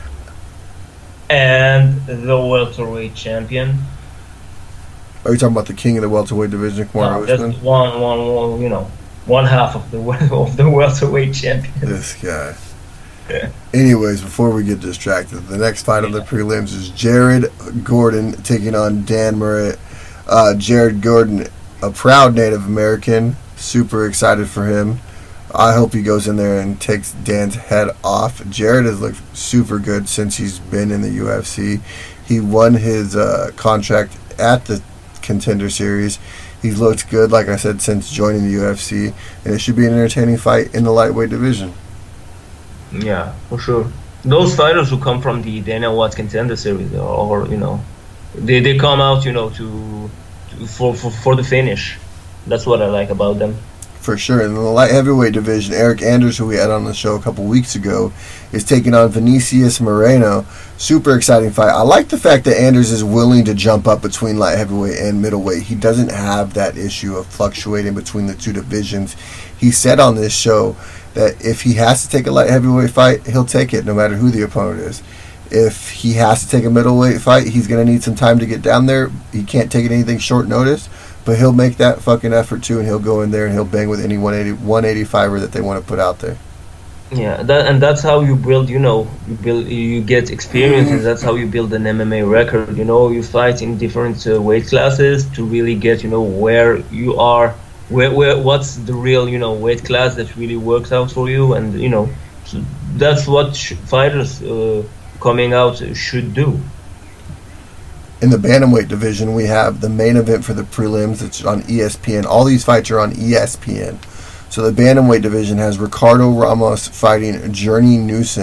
And the welterweight champion. Are you talking about the king of the welterweight division, Kamaru Usman? Just one half of the welterweight champion. This guy. Anyways, before we get distracted, the next fight on the prelims is Jared Gordon taking on Dan Murray. Jared Gordon, a proud Native American, super excited for him. I hope he goes in there and takes Dan's head off. Jared has looked super good since he's been in the UFC. He won his contract at the Contender Series. He's looked good, like I said, since joining the UFC, and it should be an entertaining fight in the lightweight division. Yeah, for sure. Those fighters who come from the Dana White Contender Series, or they come out, for the finish. That's what I like about them. For sure. In the light heavyweight division, Eric Anders, who we had on the show a couple weeks ago, is taking on Vinicius Moreno. Super exciting fight. I like the fact that Anders is willing to jump up between light heavyweight and middleweight. He doesn't have that issue of fluctuating between the two divisions. He said on this show that if he has to take a light heavyweight fight, he'll take it no matter who the opponent is. If he has to take a middleweight fight, he's going to need some time to get down there. He can't take anything short notice, but he'll make that fucking effort too, and he'll go in there and he'll bang with any 185er that they want to put out there. Yeah, that's how you build, you get experience, and that's how you build an MMA record. You fight in different weight classes to really get, where you are, what's the real, weight class that really works out for you, and, that's what fighters coming out should do. In the bantamweight division, we have the main event for the prelims. It's on ESPN. All these fights are on ESPN. So the bantamweight division has Ricardo Ramos fighting Journey Newson.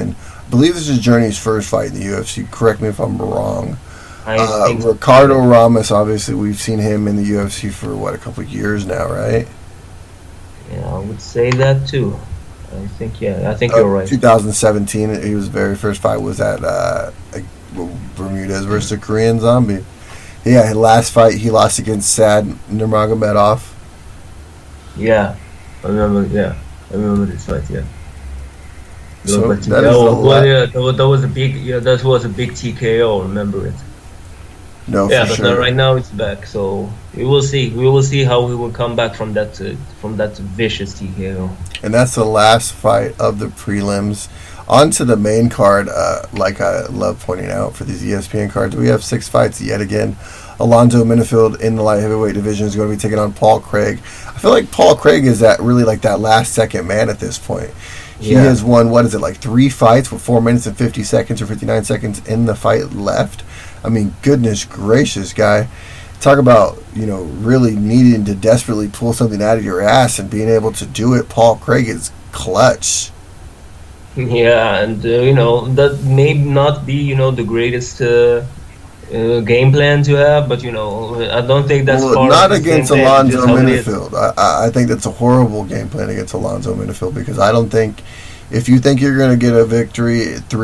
I believe this is Journey's first fight in the UFC. Correct me if I'm wrong. I think Ricardo Ramos, obviously, we've seen him in the UFC for, a couple of years now, right? Yeah, I would say that too. I think you're right. 2017, his very first fight was at Bermudez versus the Korean Zombie. Yeah, his last fight, he lost against Sad Nurmagomedov. Yeah, I remember this fight. Yeah. So But that was a big TKO. Remember it? No, Yeah, for but sure. right now it's back. So we will see. We will see how he will come back from that vicious TKO. And that's the last fight of the prelims. On to the main card, like I love pointing out for these ESPN cards, we have 6 fights yet again. Alonzo Minifield in the light heavyweight division is going to be taking on Paul Craig. I feel like Paul Craig is that last second man at this point. He has won, 3 fights with 4 minutes and 50 seconds or 59 seconds in the fight left. I mean, goodness gracious, guy. Talk about, really needing to desperately pull something out of your ass and being able to do it. Paul Craig is clutch. Yeah, and that may not be the greatest game plan to have, but I don't think that's part not of the against game plan, Alonzo just how it is. Minifield. I think that's a horrible game plan against Alonzo Minifield, because I don't think if you think you're going to get a victory in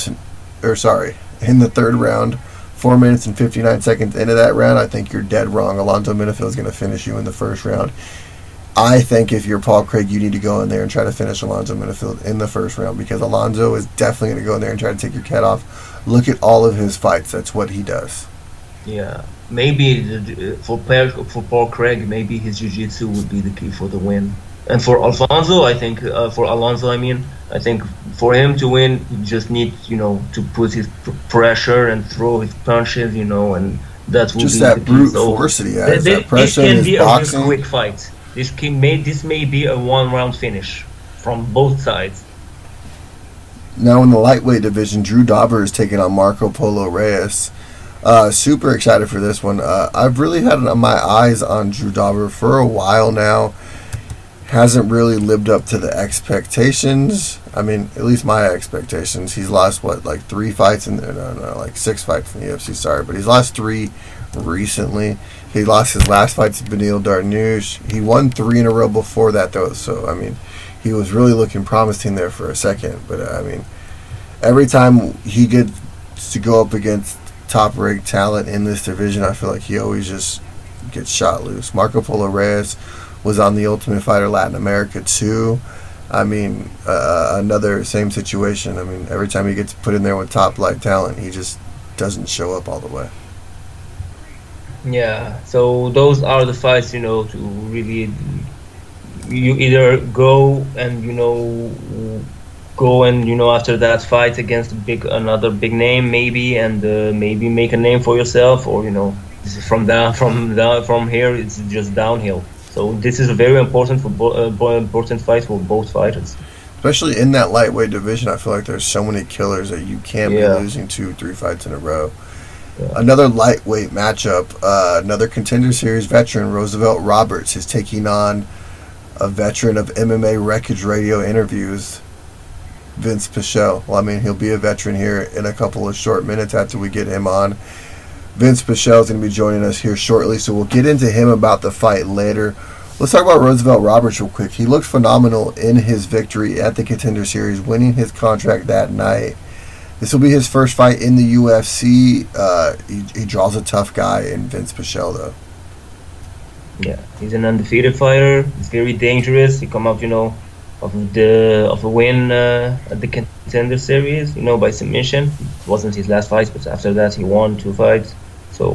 the third round, 4 minutes and 59 seconds into that round, I think you're dead wrong. Alonzo Minifield is going to finish you in the first round. I think if you're Paul Craig, you need to go in there and try to finish Alonzo Minifield in the first round, because Alonzo is definitely going to go in there and try to take your cat off. Look at all of his fights. That's what he does. Yeah, maybe for Paul Craig, maybe his jiu-jitsu would be the key for the win. And for Alonzo, I think I think for him to win, he just needs to put his pressure and throw his punches, and that will Just be that the key. brute So force that he has, that this pressure in can his be boxing. a quick fight. This may be a one-round finish from both sides. Now in the lightweight division, Drew Dauber is taking on Marco Polo Reyes. Super excited for this one. I've really had my eyes on Drew Dauber for a while now. Hasn't really lived up to the expectations. I mean, at least my expectations. He's lost, 3 fights? 6 fights in the UFC, sorry. But he's lost 3 recently. He lost his last fight to Beneil Dariush. He won 3 in a row before that, though. So, I mean, he was really looking promising there for a second. But, every time he gets to go up against top-ranked talent in this division, I feel like he always just gets shot loose. Marco Polo Reyes was on the Ultimate Fighter Latin America, too. Another same situation. Every time he gets put in there with top-flight talent, he just doesn't show up all the way. Yeah, so those are the fights, to really, you either go and after that fight against another big name maybe, and maybe make a name for yourself, or from here it's just downhill. So this is a very important important fight for both fighters. Especially in that lightweight division, I feel like there's so many killers that you can't be losing 2-3 fights in a row. Yeah. Another lightweight matchup, another Contender Series veteran, Roosevelt Roberts, is taking on a veteran of MMA Wreckage Radio interviews, Vince Pichel. Well, he'll be a veteran here in a couple of short minutes after we get him on. Vince Pichel is going to be joining us here shortly, so we'll get into him about the fight later. Let's talk about Roosevelt Roberts real quick. He looked phenomenal in his victory at the Contender Series, winning his contract that night. This will be his first fight in the UFC. He draws a tough guy in Vince Pichel, though. Yeah, he's an undefeated fighter. He's very dangerous. He come out, of a win at the Contender Series, by submission. It wasn't his last fight, but after that he won 2 fights. So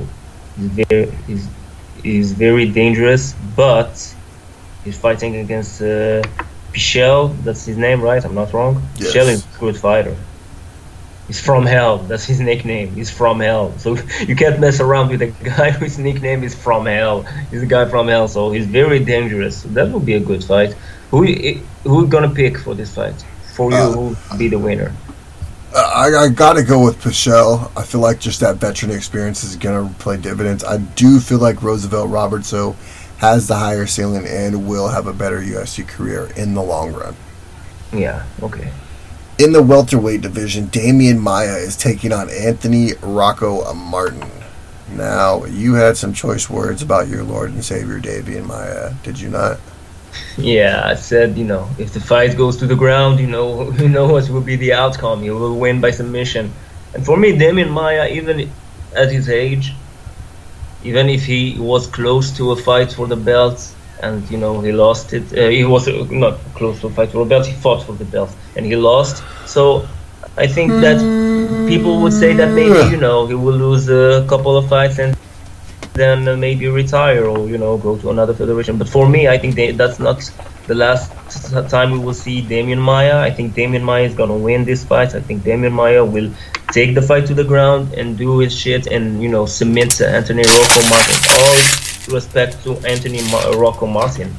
he's very dangerous, but he's fighting against Pichel. That's his name, right? I'm not wrong. Yes. Pichel is a good fighter. He's from hell. That's his nickname. He's from hell. So you can't mess around with a guy whose nickname is from hell. He's a guy from hell, so he's very dangerous. So that would be a good fight. Who gonna pick for this fight? For you, who will be the winner? I got to go with Pichel. I feel like just that veteran experience is going to play dividends. I do feel like Roosevelt Roberts, though, has the higher ceiling and will have a better UFC career in the long run. Yeah, okay. In the welterweight division, Damian Maia is taking on Anthony Rocco Martin. Now, you had some choice words about your Lord and Savior, Damian Maia, did you not? Yeah, I said, if the fight goes to the ground, who knows what will be the outcome. He will win by submission. And for me, Damian Maia, even at his age, even if he was close to a fight for the belt, and he lost it, he was not close to a fight for the belt, he fought for the belt, and he lost. So I think that people would say that maybe, he will lose a couple of fights and then maybe retire or, go to another federation. But for me, I think that's not the last time we will see Damian Maia. I think Damian Maia is going to win this fight. I think Damian Maia will take the fight to the ground and do his shit and, submit Anthony Rocco Martin. All respect to Anthony Rocco Martin.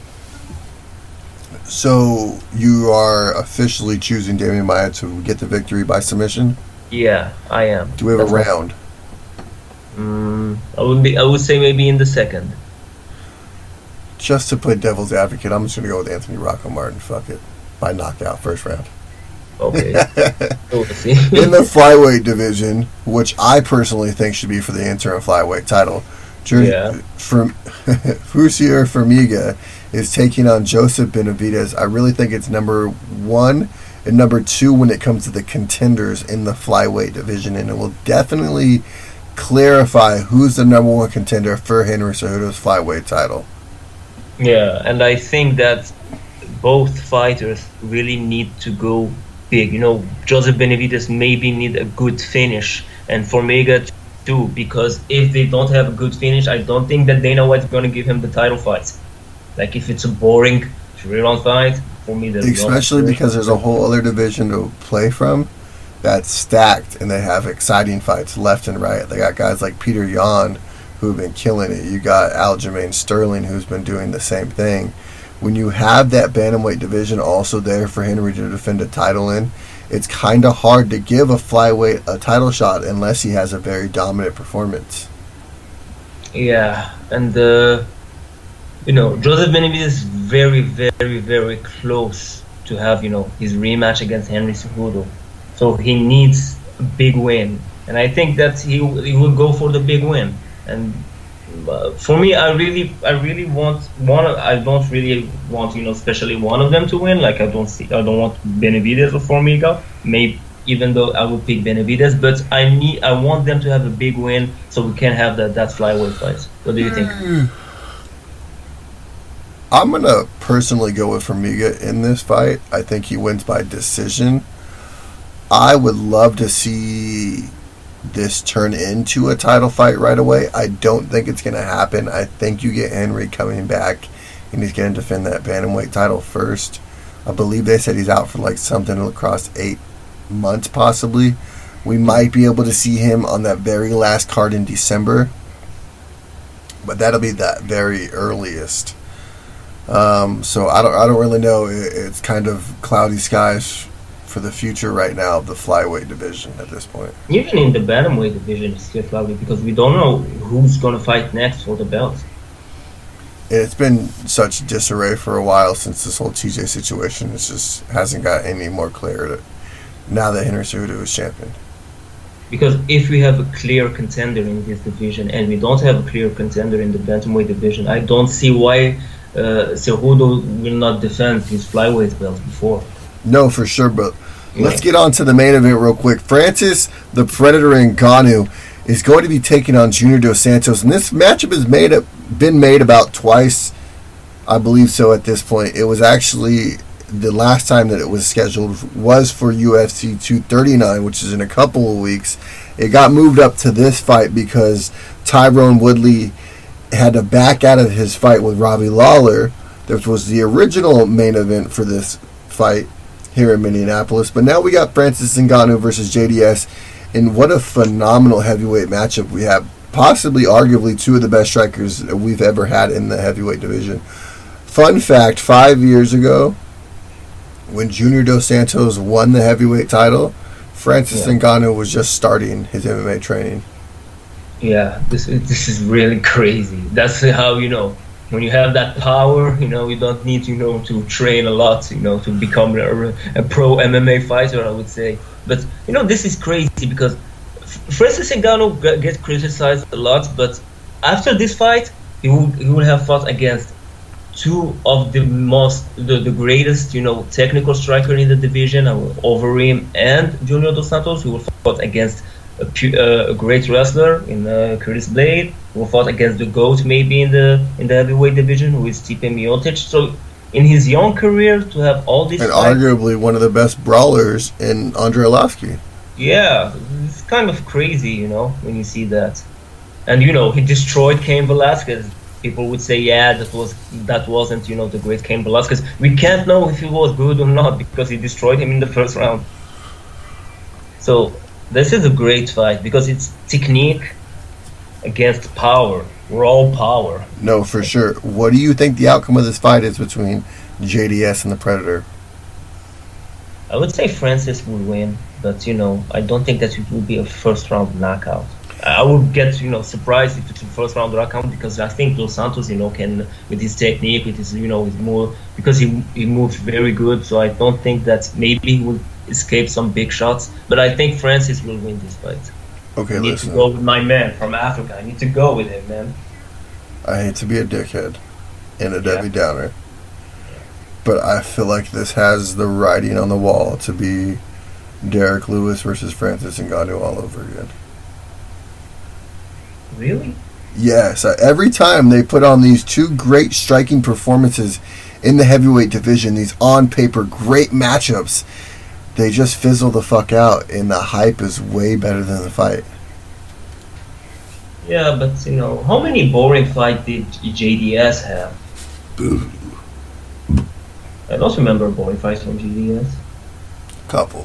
So you are officially choosing Damian Maia to get the victory by submission? Yeah, I am. Do we have a round? I would say maybe in the second. Just to play devil's advocate, I'm just going to go with Anthony Rocco Martin. Fuck it. By knockout, first round. Okay. In the flyweight division, which I personally think should be for the interim flyweight title, Fusier Formiga is taking on Joseph Benavidez. I really think it's number 1 and number 2 when it comes to the contenders in the flyweight division, and it will definitely clarify who's the number 1 contender for Henry Cejudo's flyweight title. Yeah, and I think that both fighters really need to go big. Joseph Benavidez maybe need a good finish, and Formiga too, because if they don't have a good finish, I don't think that Dana White's going to give him the title fight. Like if it's a boring 3-round fight, for me, especially because there's a whole other division to play from that's stacked, and they have exciting fights left and right. They got guys like Peter Yan who've been killing it. You got Aljamain Sterling who's been doing the same thing. When you have that bantamweight division also there for Henry to defend a title in, it's kind of hard to give a flyweight a title shot unless he has a very dominant performance. Yeah, and Joseph Benavidez is very, very, very close to have his rematch against Henry Cejudo. So he needs a big win, and I think that he will go for the big win. And for me, I really want one. I don't really want especially one of them to win. Like I don't want Benavidez or Formiga. Maybe even though I would pick Benavidez, but I want them to have a big win so we can have that flyweight fight. What do you think? I'm gonna personally go with Formiga in this fight. I think he wins by decision. I would love to see this turn into a title fight right away. I don't think it's going to happen. I think you get Henry coming back and he's going to defend that bantamweight title first. I believe they said he's out for like something across 8 months possibly. We might be able to see him on that very last card in December, but that'll be that very earliest. So I don't really know. It's kind of cloudy skies for the future right now of the flyweight division at this point. Even in the bantamweight division, it's still cloudy because we don't know who's going to fight next for the belt. It's been such disarray for a while since this whole TJ situation. It just hasn't got any more clarity now that Henry Cejudo is champion. Because if we have a clear contender in this division and we don't have a clear contender in the bantamweight division, I don't see why Cejudo will not defend his flyweight belt before. No, for sure, but let's get on to the main event real quick. Francis the Predator Ngannou is going to be taking on Junior Dos Santos, and this matchup has been made about twice, I believe so at this point. It was actually the last time that it was scheduled was for UFC 239, which is in a couple of weeks. It got moved up to this fight because Tyrone Woodley had to back out of his fight with Robbie Lawler. This was the original main event for this fight here in Minneapolis, but now we got Francis Ngannou versus JDS, and what a phenomenal heavyweight matchup we have. Possibly, arguably, 2 of the best strikers that we've ever had in the heavyweight division. Fun fact, 5 years ago, when Junior Dos Santos won the heavyweight title, Francis Ngannou was just starting his MMA training. Yeah, this is really crazy. That's how when you have that power, you don't need, to train a lot, to become a pro MMA fighter, I would say. But, this is crazy because Francis Ngannou gets criticized a lot, but after this fight, he would have fought against two of the greatest, technical striker in the division, Overeem and Junior Dos Santos, who fought against a great wrestler in Curtis Blade, who fought against the GOAT maybe in the heavyweight division, who is Stipe Miocic. So in his young career to have all these and fights, arguably one of the best brawlers in Andrei Arlovski. Yeah, it's kind of crazy, when you see that. And he destroyed Cain Velasquez. People would say, yeah, that wasn't the great Cain Velasquez. We can't know if he was good or not because he destroyed him in the first round. So this is a great fight because it's technique against power, raw power. No, for sure. What do you think the outcome of this fight is between JDS and the Predator? I would say Francis would win, but I don't think that it will be a first round knockout. I would get surprised if it's a first round knockout because I think Dos Santos can, with his technique, with his with more, because he moves very good. So I don't think that maybe he will escape some big shots, but I think Francis will win this fight. Okay, I need to go with my man from Africa. I need to go with him, man. I hate to be a dickhead and a Debbie Downer, but I feel like this has the writing on the wall to be Derek Lewis versus Francis Ngannou all over again. Really? Yes. Every time they put on these two great striking performances in the heavyweight division, these on-paper great matchups, they just fizzle the fuck out, and the hype is way better than the fight. Yeah, but how many boring fights did JDS have? I don't remember boring fights from JDS. Couple.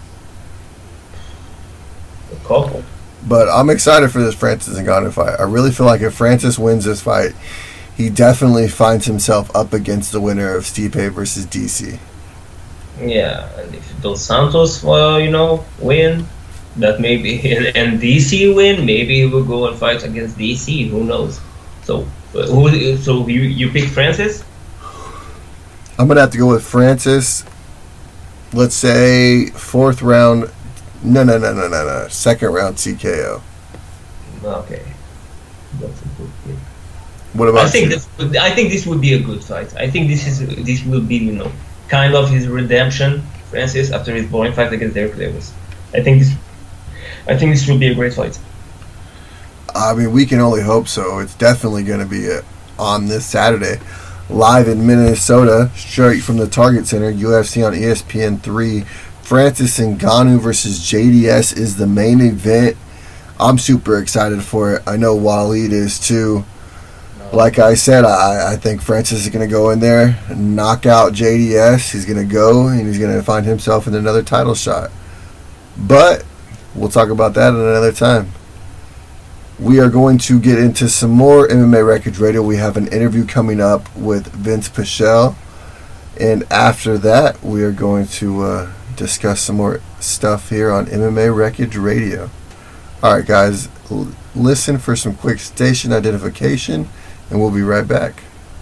A couple. But I'm excited for this Francis Ngannou fight. I really feel like if Francis wins this fight, he definitely finds himself up against the winner of Stipe versus DC. Yeah, and if Dos Santos, win, that maybe, and DC win, maybe he will go and fight against DC. Who knows? So, So you pick Francis? I'm gonna have to go with Francis. Let's say fourth round. No. Second round TKO. Okay, that's a good pick. What about I think you? I think this would be a good fight. I think this will be kind of his redemption, Francis, after his boring fight against Derek Lewis. I think this will be a great fight. I mean, we can only hope so. It's definitely going to be on this Saturday, live in Minnesota, straight from the Target Center, UFC on ESPN3. Francis Ngannou versus JDS is the main event. I'm super excited for it. I know Waleed is too. Like I said, I think Francis is going to go in there and knock out JDS. He's going to go and he's going to find himself in another title shot. But we'll talk about that at another time. We are going to get into some more MMA Wreckage Radio. We have an interview coming up with Vince Pichel. And after that, we are going to discuss some more stuff here on MMA Wreckage Radio. Alright guys, listen for some quick station identification, and we'll be right back.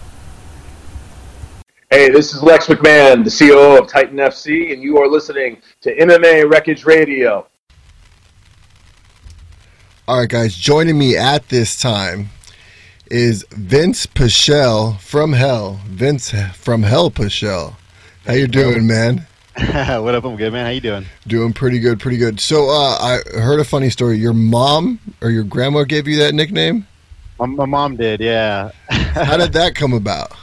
Hey, this is Lex McMahon, the COO of Titan FC, and you are listening to MMA Wreckage Radio. Alright guys, joining me at this time is Vince Pichel from Hell. Vince from Hell Pichel. How you doing, man? What up? I'm good, man. How you doing? Doing pretty good. So, I heard a funny story. Your mom or your grandma gave you that nickname? My mom did, yeah. How did that come about?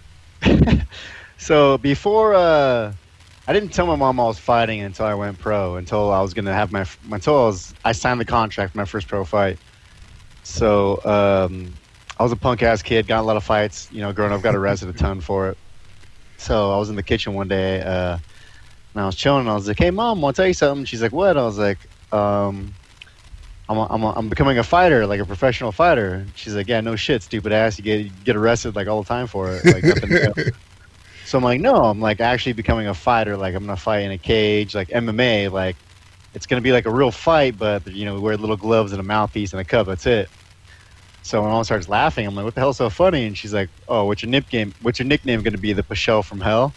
So before, I didn't tell my mom I was fighting until I went pro. Until I was gonna have I signed the contract for my first pro fight. So I was a punk ass kid, got in a lot of fights. Growing up, got arrested a ton for it. So I was in the kitchen one day. And I was chilling, and I was like, "Hey, Mom, want to tell you something?" She's like, "What?" I was like, "I'm becoming a fighter, like a professional fighter." She's like, "Yeah, no shit, stupid ass. You get arrested like all the time for it, like nothing else." So I'm like, "No, I'm like actually becoming a fighter. Like I'm gonna fight in a cage, like MMA. Like it's gonna be like a real fight, but we wear little gloves and a mouthpiece and a cup. That's it." So my mom starts laughing. I'm like, what the hell's so funny? And she's like, oh, what's your nickname going to be? The Pichelle from hell?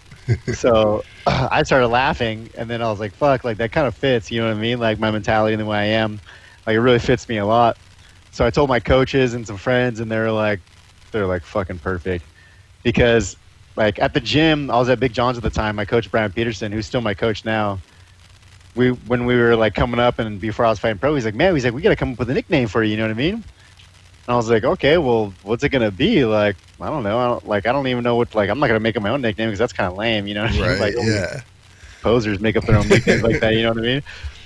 So I started laughing, and then I was like, fuck, like that kind of fits, you know what I mean? Like my mentality and the way I am, like it really fits me a lot. So I told my coaches and some friends, and they're like fucking perfect. Because like at the gym, I was at Big John's at the time, my coach Brian Peterson, who's still my coach now, when we were like coming up and before I was fighting pro, he's like, we got to come up with a nickname for you know what I mean? And I was like, okay, well, what's it going to be? Like, I don't know. I don't even know what, like, I'm not going to make up my own nickname because that's kind of lame, you know what I mean? Right, like, yeah. Posers make up their own nicknames like that, you know what I mean?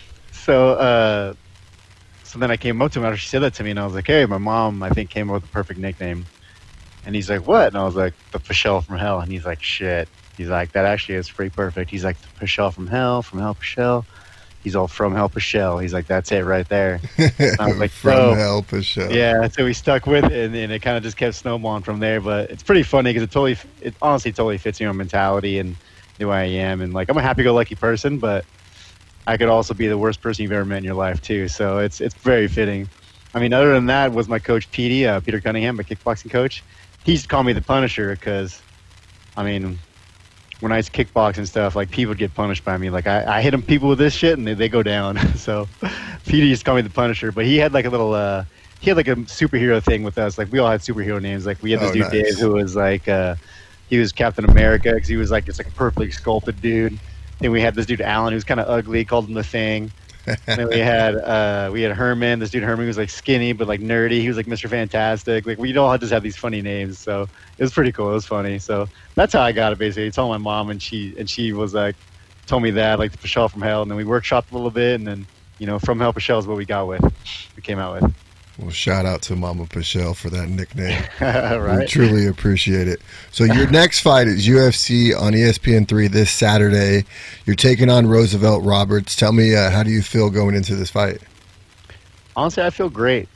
So then I came up to him after she said that to me, and I was like, hey, my mom, I think, came up with the perfect nickname. And he's like, what? And I was like, the Pichelle from hell. And he's like, shit. He's like, that actually is pretty perfect. He's like, the Pichelle from hell Pichelle. He's all from hell Pichelle. He's like, that's it right there. And I was like, from hell Pichelle. Yeah, so we stuck with it, and it kind of just kept snowballing from there. But it's pretty funny because it honestly totally fits your mentality and the way I am. And like, I'm a happy-go-lucky person, but I could also be the worst person you've ever met in your life too. So it's very fitting. I mean, other than that, was my coach Petey, Peter Cunningham, my kickboxing coach. He used to call me the Punisher because, I mean, when I used to kickbox and stuff, like people would get punished by me. Like I hit people with this shit and they go down. So Petey used to call me the Punisher, but he had like a little he had like a superhero thing with us. Like we all had superhero names. Like we had this dude Dave who was like he was Captain America because he was like just like a perfectly sculpted dude. Then we had this dude Alan who was kind of ugly, called him the Thing. And then we had Herman. This dude Herman was like skinny but like nerdy. He was like Mr. Fantastic. Like we all just had these funny names, so it was pretty cool. It was funny. So that's how I got it basically. I told my mom, and she was like, told me that like the Pichelle from hell, and then we workshopped a little bit, and then from hell Pichelle is what we came out with. Well, shout out to Mama Pichelle for that nickname. Right? We truly appreciate it. So your next fight is UFC on ESPN3 this Saturday. You're taking on Roosevelt Roberts. Tell me, how do you feel going into this fight? Honestly, I feel great.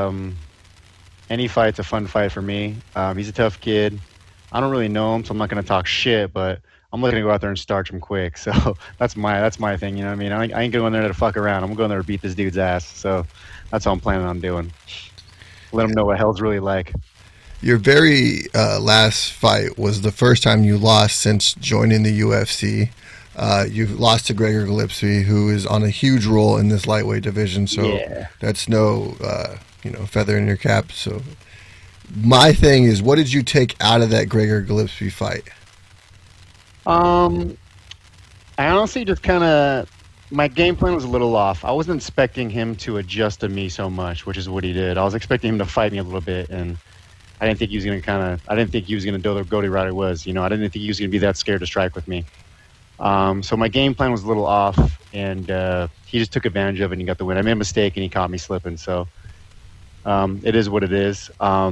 Any fight's a fun fight for me. He's a tough kid. I don't really know him, so I'm not going to talk shit, but I'm looking to go out there and starch him quick. So that's my thing, you know what I mean? I ain't going there to fuck around. I'm going there to beat this dude's ass. So that's all I'm planning on doing. Let him know what hell's really like. Your very last fight was the first time you lost since joining the UFC. You lost to Gregor Gillespie, who is on a huge roll in this lightweight division. So that's no feather in your cap. So my thing is, what did you take out of that Gregor Gillespie fight? I honestly just kind of, my game plan was a little off. I wasn't expecting him to adjust to me so much, which is what he did. I was expecting him to fight me a little bit, and I didn't think he was going to do the go-to route he was. I didn't think he was going to be that scared to strike with me. So my game plan was a little off, and he just took advantage of it and he got the win. I made a mistake and he caught me slipping, so it is what it is.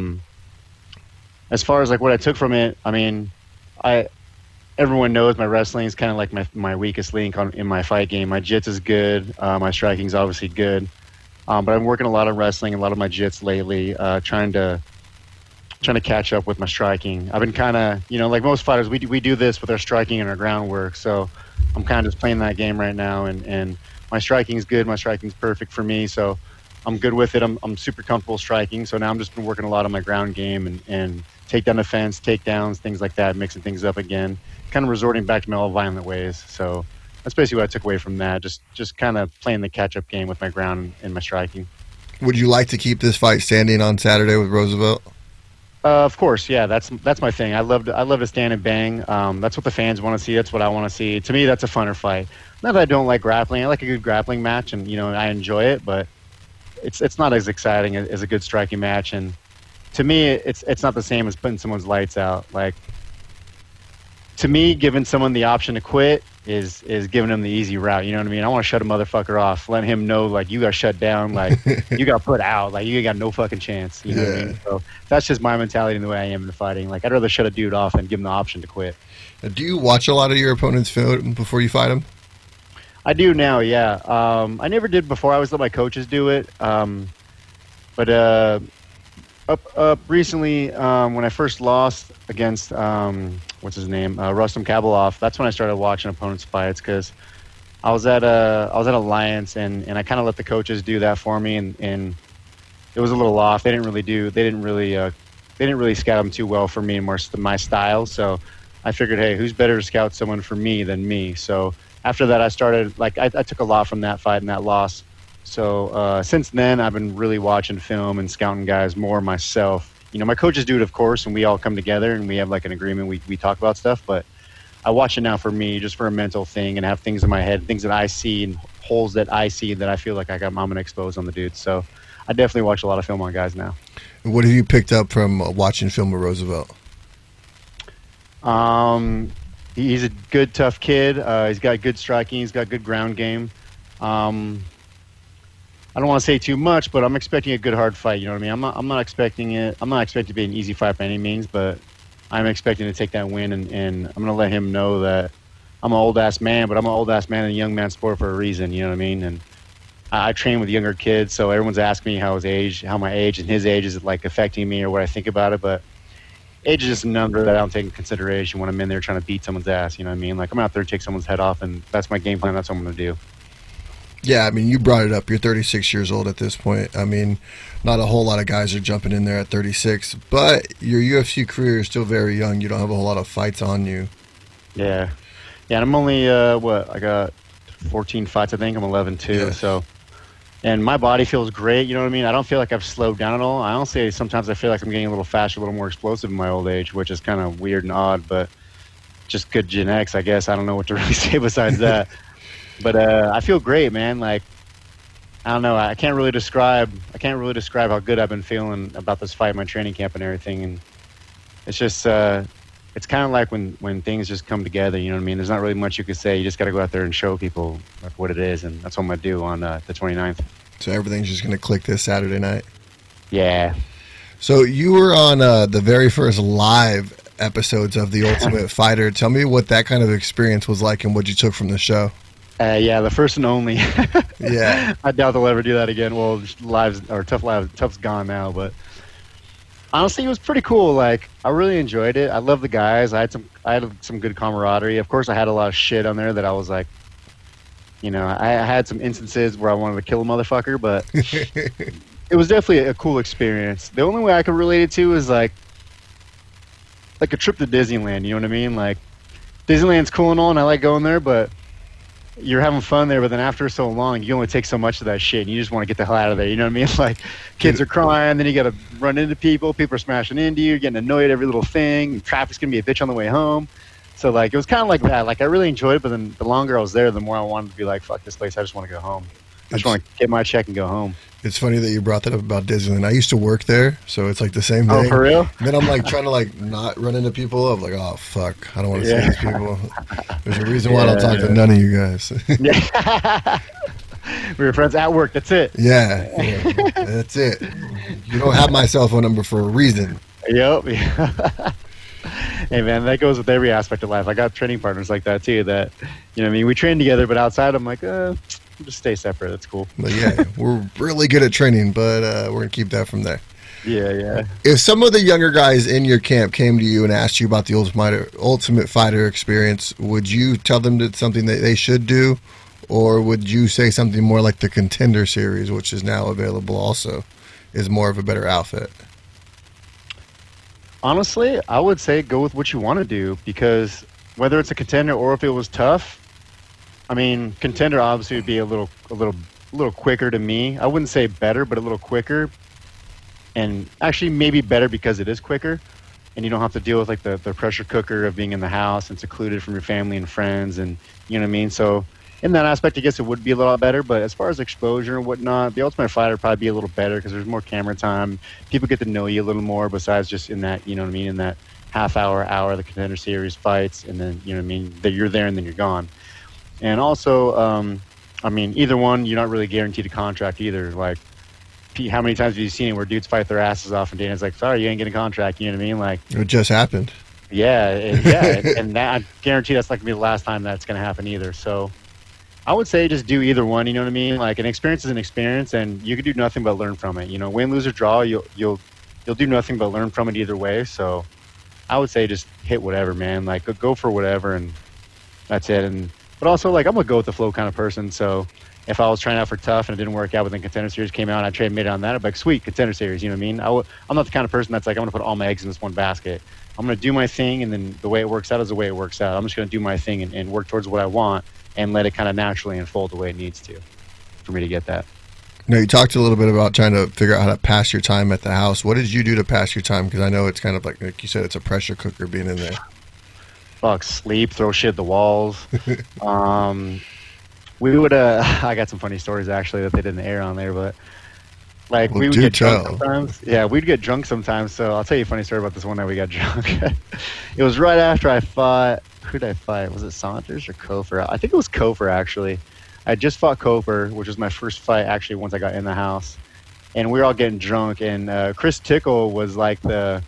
As far as like what I took from it, I mean, everyone knows my wrestling is kind of like my weakest link in my fight game. My jits is good. My striking is obviously good. But I'm working a lot of wrestling, a lot of my jits lately, trying to catch up with my striking. I've been kind of, like most fighters, we do this with our striking and our groundwork. So I'm kind of just playing that game right now. And my striking is good. My striking is perfect for me. So I'm good with it. I'm super comfortable striking. So now I'm just been working a lot on my ground game and take down defense, takedowns, things like that, mixing things up again. Kind of resorting back to my old violent ways. So that's basically what I took away from that. Just kind of playing the catch-up game with my ground and my striking. Would you like to keep this fight standing on Saturday with Roosevelt? Of course, yeah. That's my thing. I love to stand and bang. That's what the fans want to see. That's what I want to see. To me, that's a funner fight. Not that I don't like grappling. I like a good grappling match, and I enjoy it. But it's not as exciting as a good striking match. And to me, it's not the same as putting someone's lights out. Like, to me, giving someone the option to quit is giving them the easy route. You know what I mean? I want to shut a motherfucker off, let him know, like, you got shut down, like, you got put out, like, you got no fucking chance. You know what I mean? So that's just my mentality and the way I am in fighting. Like, I'd rather shut a dude off than give him the option to quit. Do you watch a lot of your opponent's film before you fight them? I do now, yeah. I never did before. I always let my coaches do it. But up recently, when I first lost against what's his name, Rustam Kabalov, that's when I started watching opponents' fights, because I was at Alliance and I kind of let the coaches do that for me, and it it was a little off. They didn't really scout him too well for me and more my style. So I figured, hey, who's better to scout someone for me than me? So after that, I started, like, I took a lot from that fight and that loss. So since then, I've been really watching film and scouting guys more myself. You know, my coaches do it, of course, and we all come together and we have like an agreement. We talk about stuff, but I watch it now for me, just for a mental thing, and have things in my head, things that I see and holes that I see that I feel like I'm going to expose on the dudes. So I definitely watch a lot of film on guys now. What have you picked up from watching film of Roosevelt? He's a good, tough kid. He's got good striking. He's got good ground game. I don't want to say too much, but I'm expecting a good, hard fight. You know what I mean? I'm not expecting it. I'm not expecting it to be an easy fight by any means, but I'm expecting to take that win, and I'm going to let him know that I'm an old-ass man, but I'm an old-ass man in a young man sport for a reason, you know what I mean? And I train with younger kids, so everyone's asking me how my age and his age is like affecting me or what I think about it, but age is just a number that I don't take into consideration when I'm in there trying to beat someone's ass, you know what I mean? Like, I'm out there to take someone's head off, and that's my game plan. That's what I'm going to do. Yeah, I mean, you brought it up. You're 36 years old at this point. I mean, not a whole lot of guys are jumping in there at 36, but your UFC career is still very young. You don't have a whole lot of fights on you. Yeah. Yeah, and I'm only, I got 14 fights, I think. I'm 11-2, Yes. so. And my body feels great, you know what I mean? I don't feel like I've slowed down at all. I honestly, sometimes I feel like I'm getting a little faster, a little more explosive in my old age, which is kind of weird and odd, but just good genetics, I guess. I don't know what to really say besides that. But I feel great, man. Like, I don't know. I can't really describe how good I've been feeling about this fight, my training camp and everything. And it's just, it's kind of like when things just come together, you know what I mean? There's not really much you can say. You just got to go out there and show people like what it is. And that's what I'm going to do on the 29th. So everything's just going to click this Saturday night? Yeah. So you were on the very first live episodes of The Ultimate Fighter. Tell me what that kind of experience was like and what you took from the show. Yeah, the first and only. Yeah. I doubt they'll ever do that again. Well, Tough's gone now, but honestly, it was pretty cool. Like, I really enjoyed it. I love the guys. I had some good camaraderie. Of course, I had a lot of shit on there that I was like, you know, I had some instances where I wanted to kill a motherfucker, but it was definitely a cool experience. The only way I could relate it to is like a trip to Disneyland. You know what I mean? Like, Disneyland's cool and all, and I like going there, but you're having fun there, but then after so long, you only take so much of that shit, and you just want to get the hell out of there. You know what I mean? Like, kids are crying, then you got to run into people are smashing into you, you're getting annoyed at every little thing, traffic's going to be a bitch on the way home. So, like, it was kind of like that. Like, I really enjoyed it, but then the longer I was there, the more I wanted to be like, fuck this place, I just want to go home. I just want to get my check and go home. It's funny that you brought that up about Disneyland. I used to work there, so it's like the same thing. Oh, for real? And then I'm like trying to like not run into people. I'm like, oh fuck, I don't want to see these people. There's a reason why I don't talk to none of you guys. Yeah. We were friends at work. That's it. Yeah, that's it. You don't have my cell phone number for a reason. Yep. Hey man, that goes with every aspect of life. I got training partners like that too. That, you know what I mean, we train together, but outside I'm like, just stay separate. That's cool. But yeah, we're really good at training, but we're gonna keep that from there. Yeah. If some of the younger guys in your camp came to you and asked you about the Ultimate Fighter experience, would you tell them that something that they should do, or would you say something more like the Contender series, which is now available also, is more of a better outfit? Honestly, I would say go with what you want to do, because whether it's a Contender or if it was tough, I mean, Contender obviously would be a little quicker to me. I wouldn't say better, but a little quicker. And actually maybe better because it is quicker, and you don't have to deal with like the pressure cooker of being in the house and secluded from your family and friends, and you know what I mean? So in that aspect, I guess it would be a little better. But as far as exposure and whatnot, the Ultimate Fighter would probably be a little better because there's more camera time. People get to know you a little more besides just in that, you know what I mean, in that half hour, the Contender series fights, and then, you know what I mean, that you're there and then you're gone. And also, I mean, either one, you're not really guaranteed a contract either. Like, how many times have you seen it where dudes fight their asses off and Dana's like, sorry, you ain't getting a contract, you know what I mean? Like, it just happened. Yeah, and that, I guarantee that's not going to be the last time that's going to happen either. So I would say just do either one, you know what I mean? Like, an experience is an experience, and you can do nothing but learn from it. You know, win, lose, or draw, you'll do nothing but learn from it either way. So I would say just hit whatever, man. Like, go for whatever, and that's it. But also, like, I'm a go with the flow kind of person, so if I was trying out for tough and it didn't work out, but then Contender Series came out and I tried and made it on that, I'd be like, sweet, Contender Series, you know what I mean? I'm not the kind of person that's like, I'm going to put all my eggs in this one basket. I'm going to do my thing, and then the way it works out is the way it works out. I'm just going to do my thing and work towards what I want and let it kind of naturally unfold the way it needs to for me to get that. Now, you talked a little bit about trying to figure out how to pass your time at the house. What did you do to pass your time? Because I know it's kind of like you said, it's a pressure cooker being in there. Fuck, sleep, throw shit at the walls. We would, I got some funny stories actually that they didn't air on there, but like we would get drunk sometimes. Yeah, we'd get drunk sometimes. So I'll tell you a funny story about this one night we got drunk. It was right after I fought, who did I fight? Was it Saunders or Kofor? I think it was Kofor actually. I just fought Kofor, which was my first fight actually once I got in the house. And we were all getting drunk, and Chris Tickle was like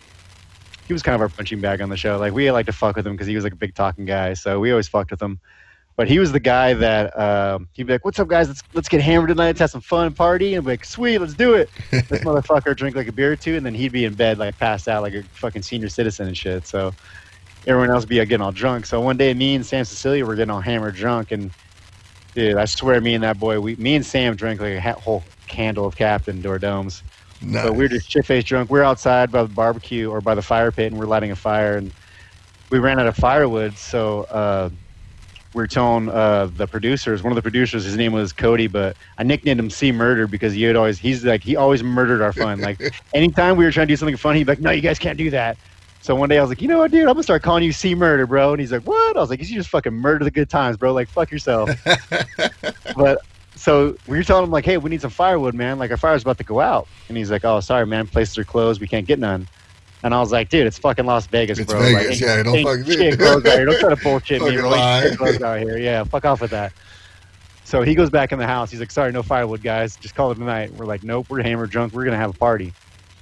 he was kind of our punching bag on the show. Like we like to fuck with him because he was like a big talking guy, so we always fucked with him. But he was the guy that he'd be like, "What's up, guys? Let's get hammered tonight. Let's have some fun and party." And I'd be like, "Sweet, let's do it." This motherfucker drink like a beer or two, and then he'd be in bed like passed out like a fucking senior citizen and shit. So everyone else would be getting all drunk. So one day, me and Sam Cecilia were getting all hammered drunk, and dude, I swear, me and that boy, me and Sam drank like a whole candle of Captain Dordomes. Nice. But we were just shit-faced drunk. We were outside by the barbecue or by the fire pit, and we're lighting a fire, and we ran out of firewood. So we were telling the producers, one of the producers, his name was Cody, but I nicknamed him C Murder because he always murdered our fun. Like anytime we were trying to do something funny, he'd be like, "No, you guys can't do that." So one day I was like, "You know what, dude? I'm gonna start calling you C Murder, bro." And he's like, "What?" I was like, "You just fucking murder the good times, bro. Like, fuck yourself." But so we were telling him like, "Hey, we need some firewood, man. Like our fire's about to go out." And he's like, "Oh, sorry, man. Places are closed. We can't get none." And I was like, "Dude, it's fucking Las Vegas, it's bro. Vegas, like, yeah, don't fucking shit goes out here. Don't try to bullshit me, bro. lie. Shit goes out here. Yeah, fuck off with that." So he goes back in the house. He's like, "Sorry, no firewood, guys. Just call it a night." We're like, "Nope, we're hammered drunk. We're gonna have a party."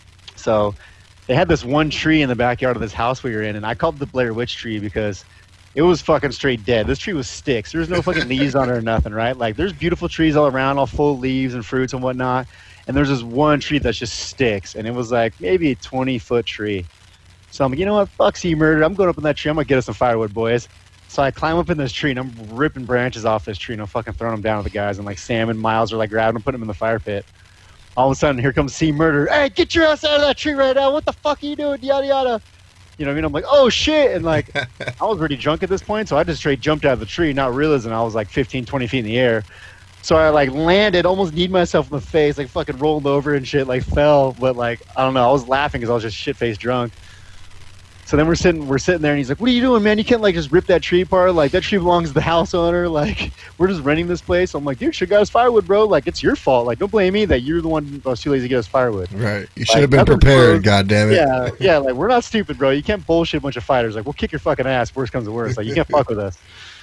So they had this one tree in the backyard of this house we were in, and I called it the Blair Witch tree because it was fucking straight dead. This tree was sticks. There's no fucking leaves on it or nothing, right? Like, there's beautiful trees all around, all full of leaves and fruits and whatnot. And there's this one tree that's just sticks, and it was like maybe a 20-foot tree. So I'm like, you know what? Fuck C Murder. I'm going up in that tree. I'm going to get us some firewood, boys. So I climb up in this tree, and I'm ripping branches off this tree, and I'm fucking throwing them down to the guys. And like Sam and Miles are like grabbing them, putting them in the fire pit. All of a sudden, here comes C Murder. "Hey, get your ass out of that tree right now. What the fuck are you doing? Yada, yada." You know what I mean? I'm like, "Oh, shit." And like, I was pretty drunk at this point, so I just straight jumped out of the tree, not realizing I was like 15, 20 feet in the air. So I like landed, almost kneed myself in the face, like fucking rolled over and shit, like fell. But like, I don't know, I was laughing because I was just shit-faced drunk. So then we're sitting there, and he's like, "What are you doing, man? You can't like just rip that tree apart. Like that tree belongs to the house owner. Like we're just renting this place." I'm like, "Dude, should got us firewood, bro. Like it's your fault. Like don't blame me that you're the one who was too lazy to get us firewood." Right. You should have been prepared. God damn it. Yeah. Like we're not stupid, bro. You can't bullshit a bunch of fighters. Like we'll kick your fucking ass. Worst comes to worst. Like you can't fuck with us.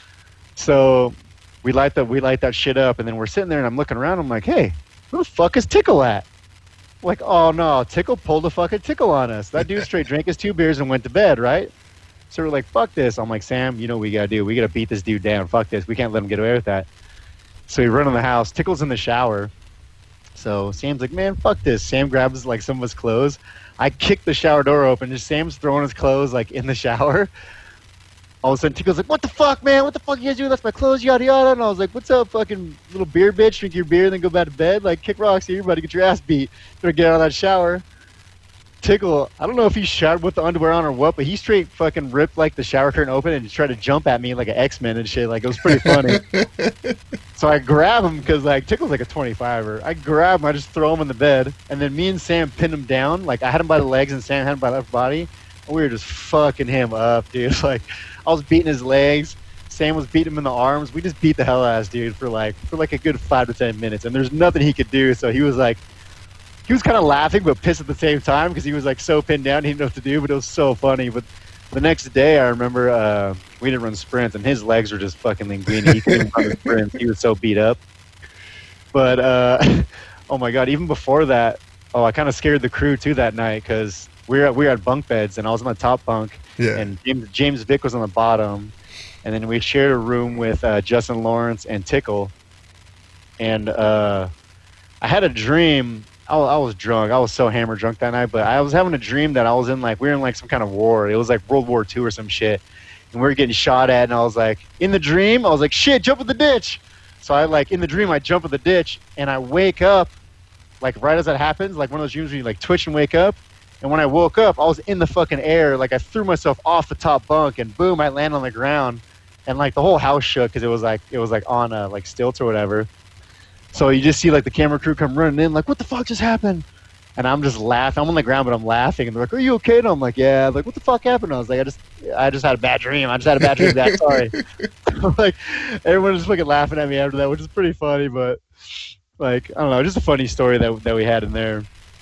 So we light that shit up, and then we're sitting there, and I'm looking around. I'm like, "Hey, where the fuck is Tickle at?" Like, oh no, Tickle pulled a fucking Tickle on us. That dude straight drank his 2 beers and went to bed, right? So we're like, "Fuck this." I'm like, "Sam, you know what we gotta do? We gotta beat this dude down. Fuck this. We can't let him get away with that." So we run in the house. Tickle's in the shower. So Sam's like, "Man, fuck this." Sam grabs like some of his clothes. I kick the shower door open. Just Sam's throwing his clothes like in the shower. All of a sudden, Tickle's like, "What the fuck, man? What the fuck you guys doing? That's my clothes, yada yada." And I was like, "What's up, fucking little beer bitch? Drink your beer and then go back to bed. Like, kick rocks here. You're about to get your ass beat. Better get out of that shower." Tickle, I don't know if he showered with the underwear on or what, but he straight fucking ripped like the shower curtain open and tried to jump at me like an X-Men and shit. Like it was pretty funny. So I grab him because like Tickle's like a 25er. I grab him, I just throw him in the bed, and then me and Sam pinned him down. Like I had him by the legs and Sam had him by the upper body, and we were just fucking him up, dude. Like I was beating his legs. Sam was beating him in the arms. We just beat the hell out of this dude for like a good 5 to 10 minutes, and there's nothing he could do. So he was kind of laughing but pissed at the same time because he was like so pinned down, he didn't know what to do, but it was so funny. But the next day, I remember we didn't run sprints, and his legs were just fucking linguini. He couldn't run the sprints. He was so beat up. But oh my god, even before that, I kind of scared the crew too that night because we were at bunk beds, and I was on the top bunk, and James Vick was on the bottom, and then we shared a room with Justin Lawrence and Tickle, and I had a dream. I was drunk. I was so hammered drunk that night, but I was having a dream that I was in we were in like some kind of war. It was like World War II or some shit, and we were getting shot at. And I was like, in the dream, I was like, "Shit, jump in the ditch." So I like in the dream I jump in the ditch and I wake up like right as that happens, like one of those dreams where you like twitch and wake up. And when I woke up, I was in the fucking air. Like I threw myself off the top bunk and boom, I land on the ground. And like the whole house shook because it was like on like stilts or whatever. So you just see like the camera crew come running in, like, what the fuck just happened? And I'm just laughing. I'm on the ground, but I'm laughing. And they're like, are you okay? And I'm like, yeah. Like, what the fuck happened? I was like, I just had a bad dream. I just had a bad dream. That sorry. Like, everyone was fucking laughing at me after that, which is pretty funny. But like, I don't know, just a funny story that we had in there.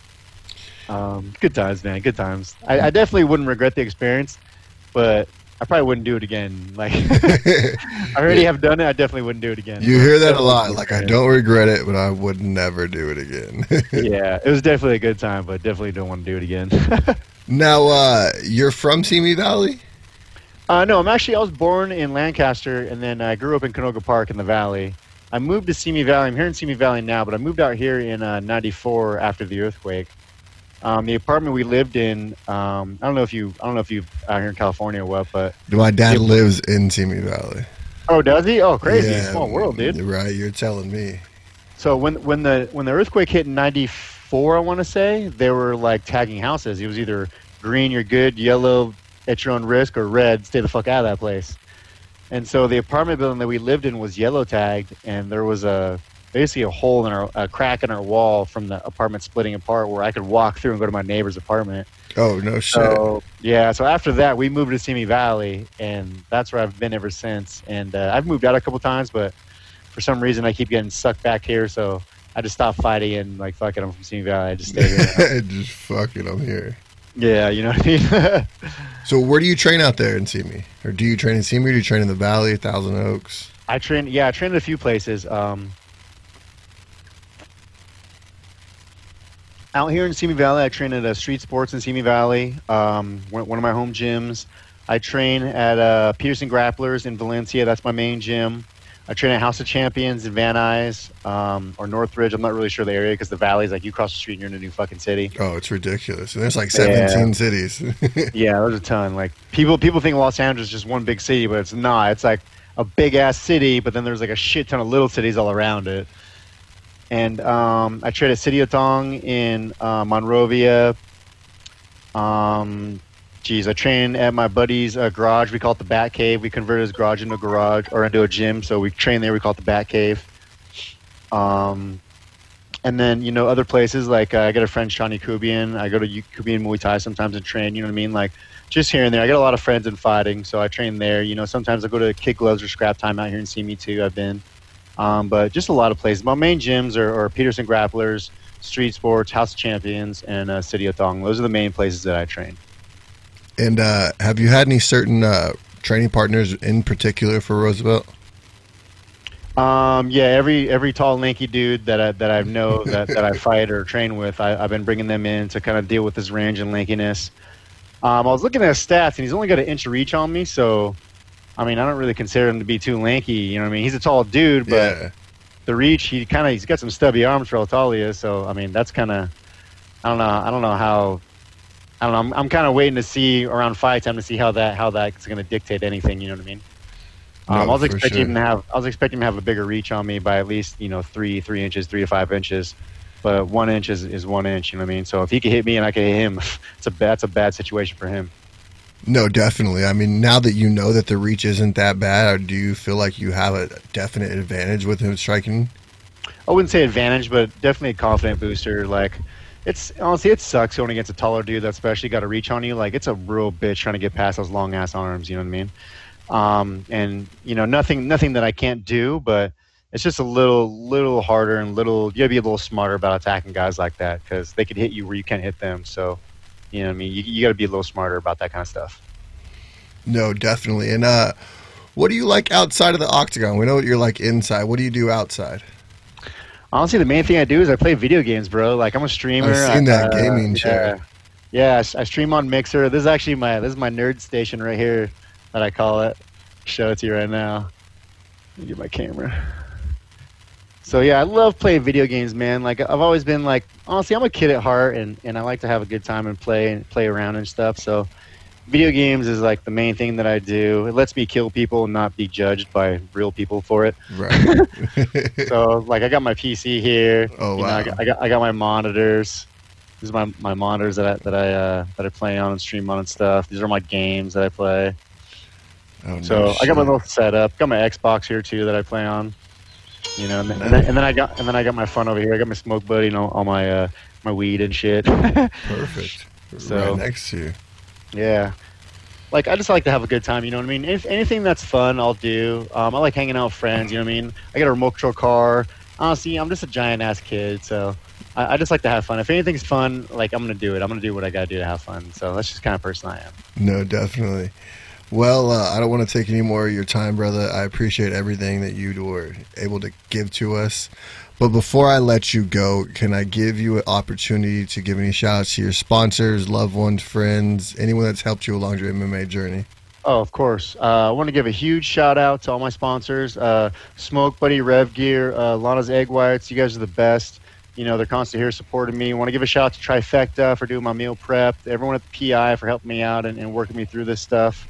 Good times, man. Good times. I definitely wouldn't regret the experience, but I probably wouldn't do it again. Like, I already have done it. I definitely wouldn't do it again. You hear that a lot. Like, I don't regret it, but I would never do it again. Yeah, it was definitely a good time, but definitely don't want to do it again. Now, you're from Simi Valley? No, I was born in Lancaster, and then I grew up in Canoga Park in the Valley. I moved to Simi Valley. I'm here in Simi Valley now, but I moved out here in '94 after the earthquake. The apartment we lived in, I don't know if you out here in California or what, but my dad lives in Simi Valley. Oh, does he? Oh, crazy! Yeah, small world, dude. Right, you're telling me. So when the earthquake hit in '94, I want to say they were like tagging houses. It was either green, you're good; yellow, at your own risk; or red, stay the fuck out of that place. And so the apartment building that we lived in was yellow tagged, and there was basically a hole in a crack in our wall from the apartment splitting apart where I could walk through and go to my neighbor's apartment. Oh, no shit. So, yeah, so after that, we moved to Simi Valley, and that's where I've been ever since. And I've moved out a couple times, but for some reason I keep getting sucked back here, so I just stopped fighting and, like, fuck it, I'm from Simi Valley. I just stay here. Just fuck it, I'm here. Yeah, you know what I mean? So where do you train out there in Simi? Or do you train in Simi or do you train in the Valley, Thousand Oaks? I train at a few places. Out here in Simi Valley, I train at Street Sports in Simi Valley, one of my home gyms. I train at Peterson Grapplers in Valencia. That's my main gym. I train at House of Champions in Van Nuys or Northridge. I'm not really sure the area because the Valley's like you cross the street and you're in a new fucking city. Oh, it's ridiculous. And there's like 17 cities. Yeah, there's a ton. Like people think Los Angeles is just one big city, but it's not. It's like a big ass city, but then there's like a shit ton of little cities all around it. And I train at City of Tong in Monrovia. I train at my buddy's garage. We call it the Bat Cave. We converted his garage into a garage or into a gym, so we train there. We call it the Bat Cave. And then, other places, like I got a friend, Shawnee Kubian. I go to Kubian Muay Thai sometimes and train, you know what I mean? Like, just here and there. I got a lot of friends in fighting, so I train there. Sometimes I go to Kid Gloves or Scrap Time out here in Simi too. I've been. But just a lot of places. My main gyms are Peterson Grapplers, Street Sports, House of Champions, and City of Thong. Those are the main places that I train. And have you had any certain training partners in particular for Roosevelt? Yeah, every tall, lanky dude that I know that I fight or train with, I've been bringing them in to kind of deal with his range and lankiness. I was looking at his stats, and he's only got an inch of reach on me, so I mean, I don't really consider him to be too lanky. You know what I mean? He's a tall dude, but the reach, he's got some stubby arms for how tall he is. So I mean, that's kind of, I don't know. I'm kind of waiting to see around fight time to see how that's going to dictate anything. You know what I mean? I was expecting him to have a bigger reach on me by at least 3 inches, 3 to 5 inches. But 1 inch is 1 inch. You know what I mean? So if he could hit me and I could hit him, that's a bad situation for him. No, definitely. I mean, now that you know that the reach isn't that bad, do you feel like you have a definite advantage with him striking? I wouldn't say advantage, but definitely a confident booster. Like, it's honestly, it sucks going against a taller dude that's especially got a reach on you. Like, it's a real bitch trying to get past those long ass arms. You know what I mean? And nothing that I can't do, but it's just a little harder and you gotta be a little smarter about attacking guys like that because they could hit you where you can't hit them. So. You know what I mean? You got to be a little smarter about that kind of stuff. No, definitely. And what do you like outside of the octagon? We know what you're like inside. What do you do outside? Honestly, the main thing I do is I play video games, bro. Like, I'm a streamer. I've seen that gaming show. Yeah, I stream on Mixer. This is my nerd station right here that I call it. Show it to you right now. Let me get my camera. So yeah, I love playing video games, man. Like, I've always been like, honestly, I'm a kid at heart, and I like to have a good time and play around and stuff. So, video games is like the main thing that I do. It lets me kill people and not be judged by real people for it. Right. So like I got my PC here. Oh, You know, wow. I got my monitors. These are my monitors that I play on and stream on and stuff. These are my games that I play. Oh, So no I got my shit. little setup. Got my Xbox here too that I play on. You know, and then I got my fun over here. I got my smoke buddy and all my my weed and shit. Perfect. So- Right next to you. Yeah. Like, I just like to have a good time, you know what I mean? If anything that's fun, I'll do. I like hanging out with friends, you know what I mean? I got a remote control car. Honestly, I'm just a giant-ass kid, so I just like to have fun. If anything's fun, like, I'm going to do it. I'm going to do what I got to do to have fun. So that's just the kind of person I am. No, definitely. Well, I don't want to take any more of your time, brother. I appreciate everything that you were able to give to us. But before I let you go, can I give you an opportunity to give any shout-outs to your sponsors, loved ones, friends, anyone that's helped you along your MMA journey? Oh, of course. I want to give a huge shout-out to all my sponsors. Smoke Buddy, Rev Gear, Lana's Egg Whites. You guys are the best. You know, they're constantly here supporting me. I want to give a shout-out to Trifecta for doing my meal prep. Everyone at the PI for helping me out and working me through this stuff.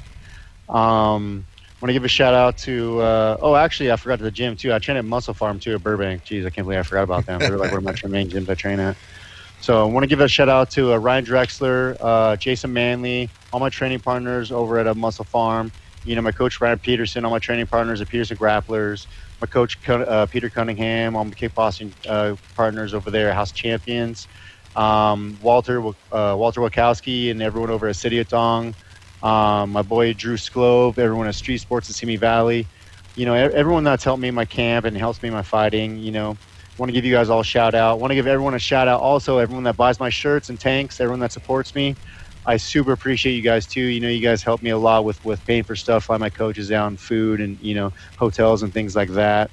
I want to give a shout out to actually I forgot to the gym too. I train at Muscle Farm too at Burbank. Jeez, I can't believe I forgot about them. They're like one of my main gyms I train at. So I want to give a shout out to Ryan Drexler, Jason Manley, all my training partners over at Muscle Farm. You know, my coach Ryan Peterson, all my training partners at Peterson Grapplers, my coach Peter Cunningham, all my kickboxing partners over there at House Champions, Walter Wachowski and everyone over at City of Dong. My boy Drew Sklove, everyone at Street Sports at Simi Valley, you know, everyone that's helped me in my camp and helps me in my fighting, you know, want to give you guys all a shout out. Want to give everyone a shout out. Also, everyone that buys my shirts and tanks, everyone that supports me, I super appreciate you guys too. You know, you guys help me a lot with paying for stuff, flying my coaches down, food, and you know, hotels and things like that.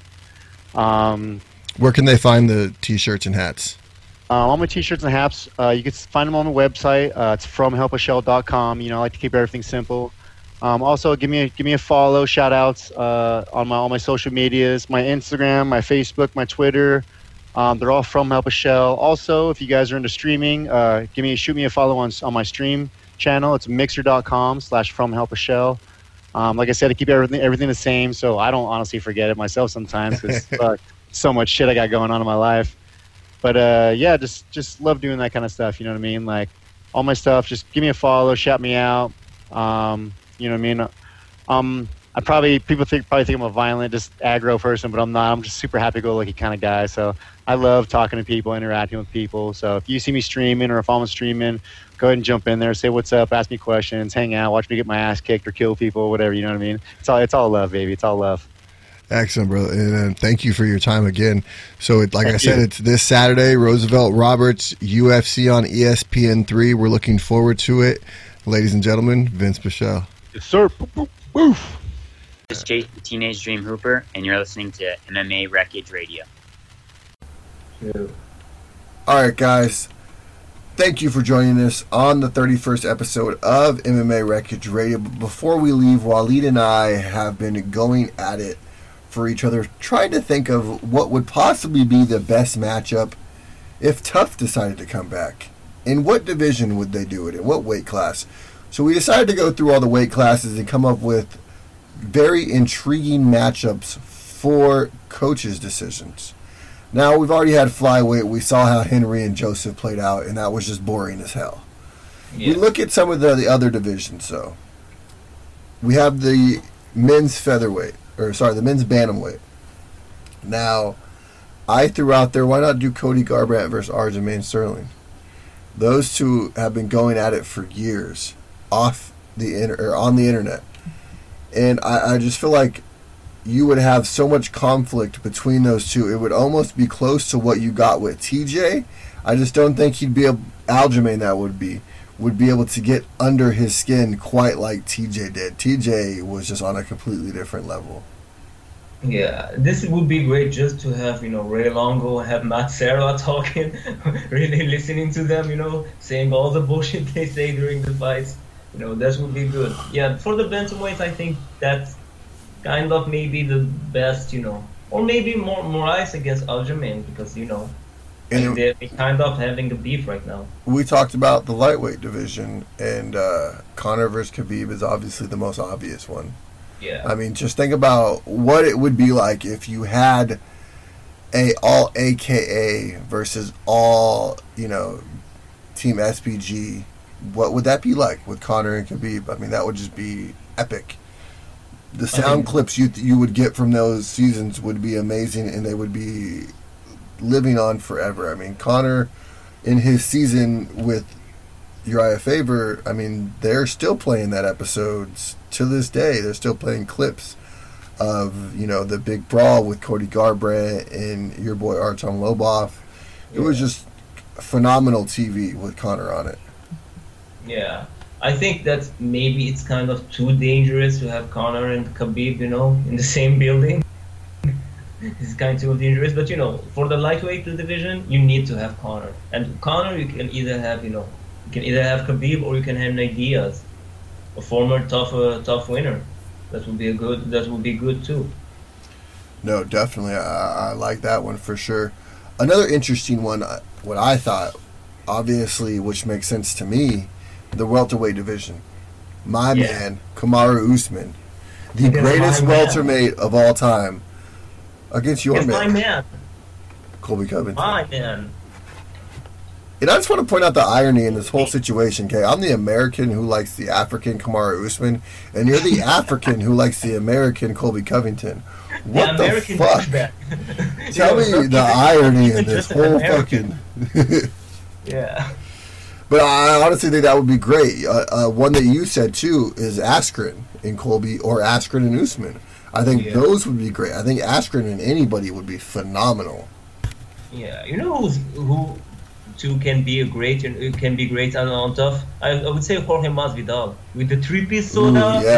Where can they find the t-shirts and hats? All my t-shirts and hats, you can find them on the website. It's fromhelpashell.com. You know, I like to keep everything simple. Also, give me a follow, shout outs on all my social medias, my Instagram, my Facebook, my Twitter. They're all From Help a Shell. Also, if you guys are into streaming, shoot me a follow on my stream channel. It's mixer.com/FromHelpAShell. Like I said, I keep everything the same, so I don't honestly forget it myself sometimes because so much shit I got going on in my life. But yeah, just love doing that kind of stuff. You know what I mean? Like all my stuff, just give me a follow, shout me out. You know what I mean? People probably think I'm a violent, just aggro person, but I'm not. I'm just super happy-go-lucky kind of guy. So I love talking to people, interacting with people. So if you see me streaming or if I'm streaming, go ahead and jump in there, say what's up, ask me questions, hang out, watch me get my ass kicked or kill people, whatever. You know what I mean? It's all love, baby. It's all love. Excellent, brother. And thank you for your time again. So, it's this Saturday, Roosevelt Roberts, UFC on ESPN3. We're looking forward to it. Ladies and gentlemen, Vince Pichel. Yes, sir. Woof. This is Jason Teenage Dream Hooper, and you're listening to MMA Wreckage Radio. All right, guys. Thank you for joining us on the 31st episode of MMA Wreckage Radio. But before we leave, Waleed and I have been going at it for each other, trying to think of what would possibly be the best matchup if Tough decided to come back. In what division would they do it? In what weight class? So we decided to go through all the weight classes and come up with very intriguing matchups for coaches' decisions. Now, we've already had flyweight. We saw how Henry and Joseph played out, and that was just boring as hell. Yeah. We look at some of the other divisions, though. We have the men's featherweight, the men's bantamweight. Now, I threw out there, why not do Cody Garbrandt versus Aljamain Sterling? Those two have been going at it for years on the internet. And I just feel like you would have so much conflict between those two. It would almost be close to what you got with TJ. I just don't think he'd be Aljamain would be able to get under his skin quite like TJ did. TJ was just on a completely different level. Yeah, this would be great just to have, Ray Longo, have Matt Serra talking, really listening to them, saying all the bullshit they say during the fights. That would be good. Yeah, for the bantamweight, I think that's kind of maybe the best, or maybe more Moraes against Aljamain because, And they're kind of having a beef right now. we talked about the lightweight division, and Conor versus Khabib is obviously the most obvious one. Yeah. I mean, just think about what it would be like if you had a all AKA versus all, Team SPG. What would that be like with Conor and Khabib? I mean, that would just be epic. The sound clips you would get from those seasons would be amazing, and they would be living on forever. I mean, Conor, in his season with Uriah Faber, I mean, they're still playing that episodes to this day. They're still playing clips of, the big brawl with Cody Garbrandt and your boy Artem Lobov. It was just phenomenal TV with Conor on it. Yeah. I think that maybe it's kind of too dangerous to have Conor and Khabib, in the same building. It's kind of too dangerous, but for the lightweight division, you need to have Conor. And Conor, you can either have, Khabib, or you can have Nate Diaz, a former tough winner. That would be good too. No, definitely, I like that one for sure. Another interesting one, what I thought, obviously, which makes sense to me, the welterweight division. My man, Kamaru Usman, the greatest welterweight of all time. Against your man. My man. Colby Covington. My man. And I just want to point out the irony in this whole situation, okay? I'm the American who likes the African Kamaru Usman, and you're the African who likes the American Colby Covington. What the fuck? Tell me the irony in this whole fucking... Yeah. But I honestly think that would be great. One that you said, too, is Askren in Colby, or Askren and Usman. I think those would be great. I think Askren and anybody would be phenomenal. Yeah, who too can be great on tough. I would say Jorge Masvidal with the 3-piece soda. Ooh,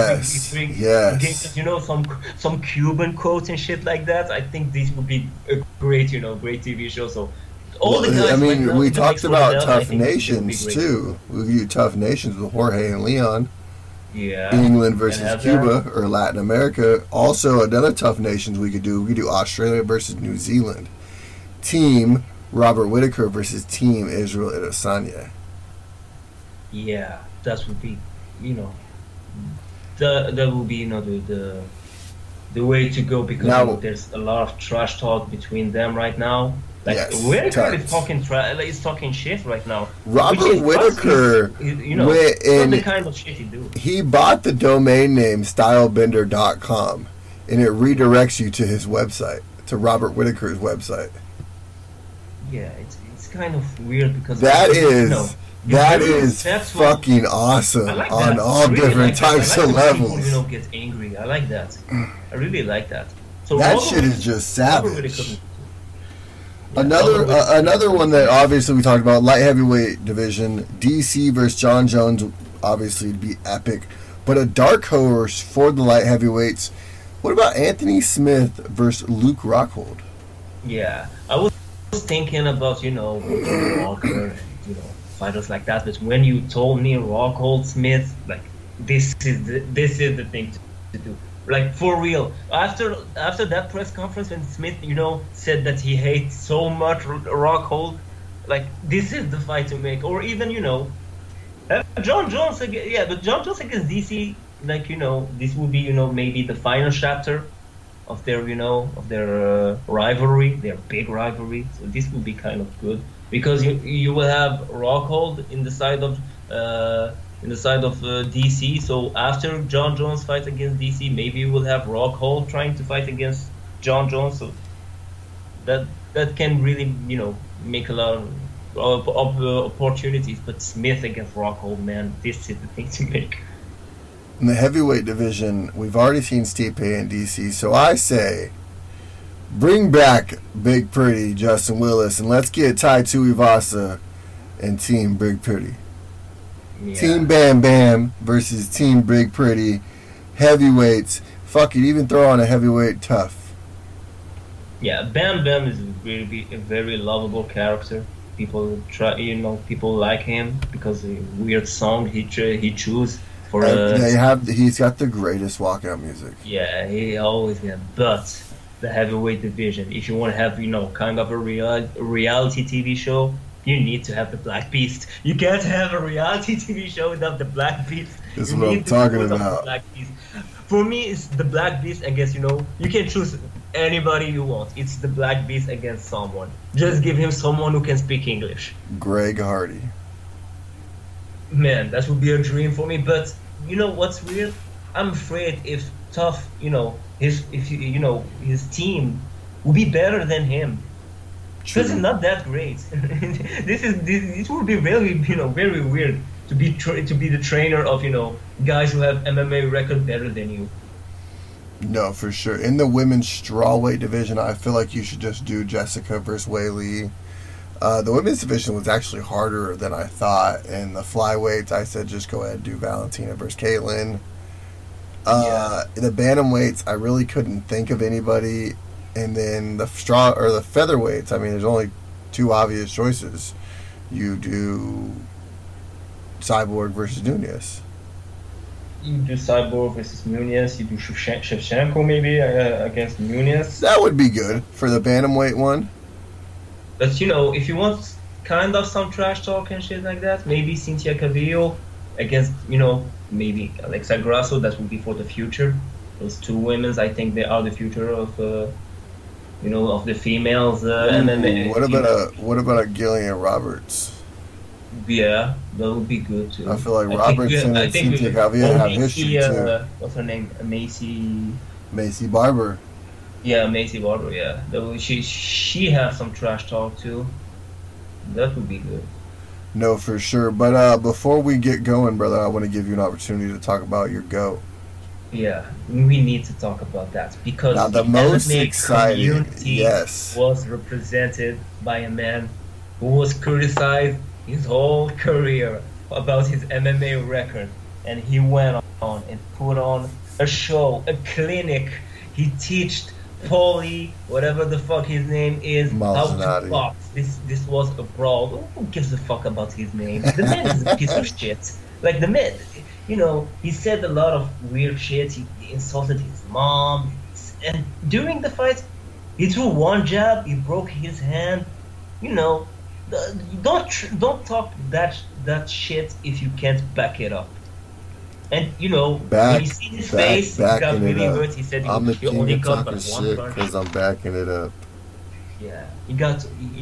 yes. Some Cuban quotes and shit like that. I think this would be a great TV show. So all the guys. I mean, right now, we talked about Tough I Nations too. We do Tough Nations with Jorge and Leon. Yeah. England versus Cuba or Latin America. Also, another Tough Nations we could do. We could do Australia versus New Zealand. Team Robert Whittaker versus Team Israel Adesanya. Yeah, that would be, that would be, the way to go, because now, there's a lot of trash talk between them right now. Like, Whittaker is talking shit right now. Robert Whittaker, the kind of shit he do. He bought the domain name stylebender.com, and it redirects you to his website, to Robert Whittaker's website. Yeah, it's kind of weird, because that is fucking awesome on all different types of levels. People, get angry. I like that. I really like that. So that shit is just savage. Another one that obviously we talked about, light heavyweight division, DC versus John Jones, obviously would be epic. But a dark horse for the light heavyweights, what about Anthony Smith versus Luke Rockhold? Yeah, I was thinking about, Walker, fighters like that. But when you told me Rockhold Smith, like, this is the thing to do. Like, for real. After that press conference when Smith, said that he hates so much Rockhold, like, this is the fight to make. Or even, John Jones against, but John Jones against DC, like, this will be, maybe the final chapter of their, rivalry, their big rivalry. So this will be kind of good, because you will have Rockhold in the side of DC. So after John Jones fight against DC, maybe you will have Rockhold trying to fight against John Jones. So that can really, make a lot of opportunities. But Smith against Rockhold, man, this is the thing to make. In the heavyweight division, we've already seen Stipe and DC. So I say, bring back Big Pretty Justin Willis, and let's get Tai Tuivasa and Team Big Pretty. Yeah. Team Bam Bam versus Team Big Pretty. Heavyweights. Fuck it, even throw on a heavyweight Tough. Yeah, Bam Bam is a very lovable character. People people like him because of the weird song he choose for. He's got the greatest walkout music. Yeah, he always did. But the heavyweight division. If you want to have, kind of a reality TV show, you need to have the Black Beast. You can't have a reality TV show without the Black Beast. This is what I'm talking about. Black Beast. For me, it's the Black Beast against, you can choose anybody you want. It's the Black Beast against someone. Just give him someone who can speak English. Greg Hardy. Man, that would be a dream for me. But you know what's weird? I'm afraid if Tough, his team will be better than him. Because it's not that great. It would be very, very weird to be the trainer of, guys who have MMA record better than you. No, for sure. In the women's strawweight division, I feel like you should just do Jessica versus Weili. The women's division was actually harder than I thought. And the flyweights, I said just go ahead and do Valentina versus Caitlin. The bantamweights, I really couldn't think of anybody. And then the featherweights, I mean, there's only two obvious choices. You do Cyborg versus Nunes. You do Cyborg versus Nunes. You do Shevchenko maybe against Nunes. That would be good for the bantamweight one. But if you want kind of some trash talk and shit like that, maybe Cynthia Calvillo against maybe Alexa Grasso. That would be for the future. Those two women, I think they are the future of of the females MMA. What about a Gillian Roberts? Yeah, that would be good too. I feel like Robertson and Cynthia Calvillo have history too. What's her name? Macy Barber. Yeah, Macy Barber. Yeah, she has some trash talk too. That would be good. No, for sure. But before we get going, brother, I want to give you an opportunity to talk about your GOAT. Yeah, we need to talk about that because now, the most exciting was represented by a man who was criticized his whole career about his MMA record, and he went on and put on a show, a clinic. He taught Paulie, whatever the fuck his name is, how to box. This was a brawl. Who gives a fuck about his name? The man is a piece of shit. Like the man, he said a lot of weird shit. He insulted his mom, and during the fight, he threw one jab. He broke his hand. Don't talk that shit if you can't back it up. And when you see his face, he got really hurt. He said he only got but one punch. Because I'm backing it up. Yeah, he got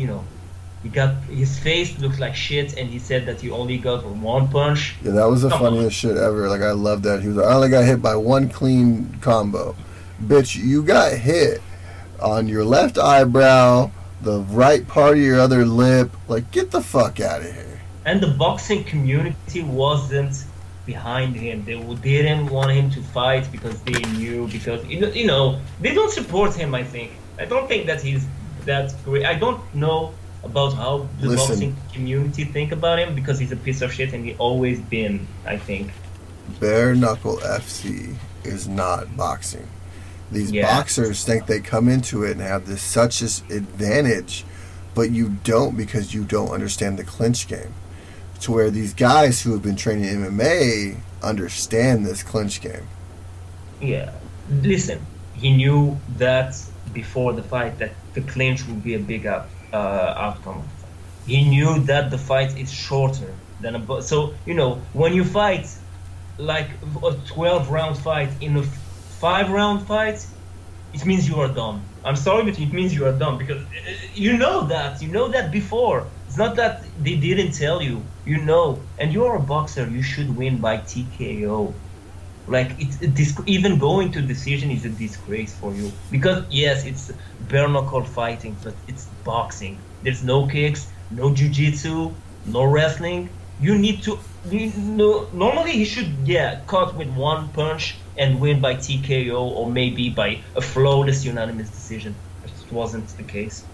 his face looked like shit, and he said that he only got one punch. Yeah, that was the funniest shit ever. Like, I love that. He was like, I only got hit by one clean combo. Bitch, you got hit on your left eyebrow, the right part of your other lip. Like, get the fuck out of here. And the boxing community wasn't behind him. They didn't want him to fight because they knew, because they don't support him. I don't think that he's that great. I don't know about how the boxing community think about him, because he's a piece of shit and he always been, I think. Bare Knuckle FC is not boxing. These boxers think they come into it and have such advantage, but you don't, because you don't understand the clinch game. To where these guys who have been training MMA understand this clinch game. Yeah. Listen, he knew that before the fight that the clinch would be a big outcome of the fight. He knew that the fight is shorter than so when you fight like a 12-round fight in a 5-round fight, it means you are dumb. I'm sorry, but it means you are dumb, because you know that before. It's not that they didn't tell you, and you're a boxer, you should win by TKO. Like, even going to decision is a disgrace for you, because yes, it's bare knuckle fighting, but it's boxing. There's no kicks, no jiu-jitsu, no wrestling. You need to, normally he should cut with one punch and win by TKO, or maybe by a flawless unanimous decision. It wasn't the case.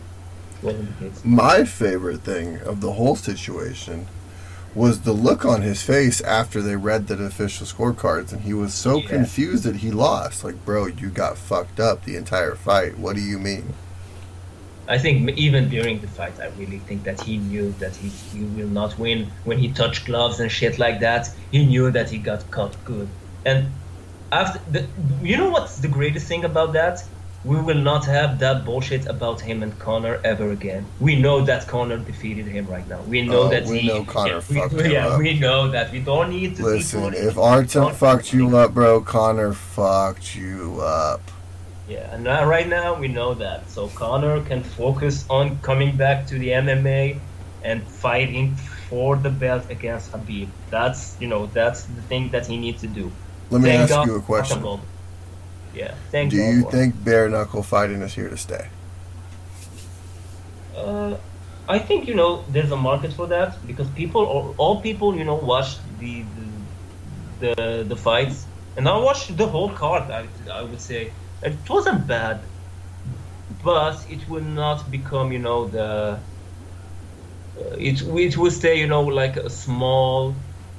My favorite thing of the whole situation was the look on his face after they read the official scorecards, and he was so confused that he lost. Like, bro, you got fucked up the entire fight. What do you mean? I think even during the fight, I really think that he knew that he will not win. When he touched gloves and shit like that, he knew that he got cut good. And after what's the greatest thing about that? we will not have that bullshit about him and Conor ever again. We know that Conor defeated him right now. We know that we know Conor fucked him yeah, up. we know that. We don't need to Listen, if Artem fucked you up, bro, Conor fucked you up. Yeah, and right now we know that. So Conor can focus on coming back to the MMA and fighting for the belt against Khabib. That's the thing that he needs to do. Let me Thank ask God you a question. Yeah, thank Do God you for it. think bare knuckle fighting is here to stay? I think there's a market for that because all people watch the fights, and I watched the whole card. I would say it wasn't bad, but it will not become it will stay like a small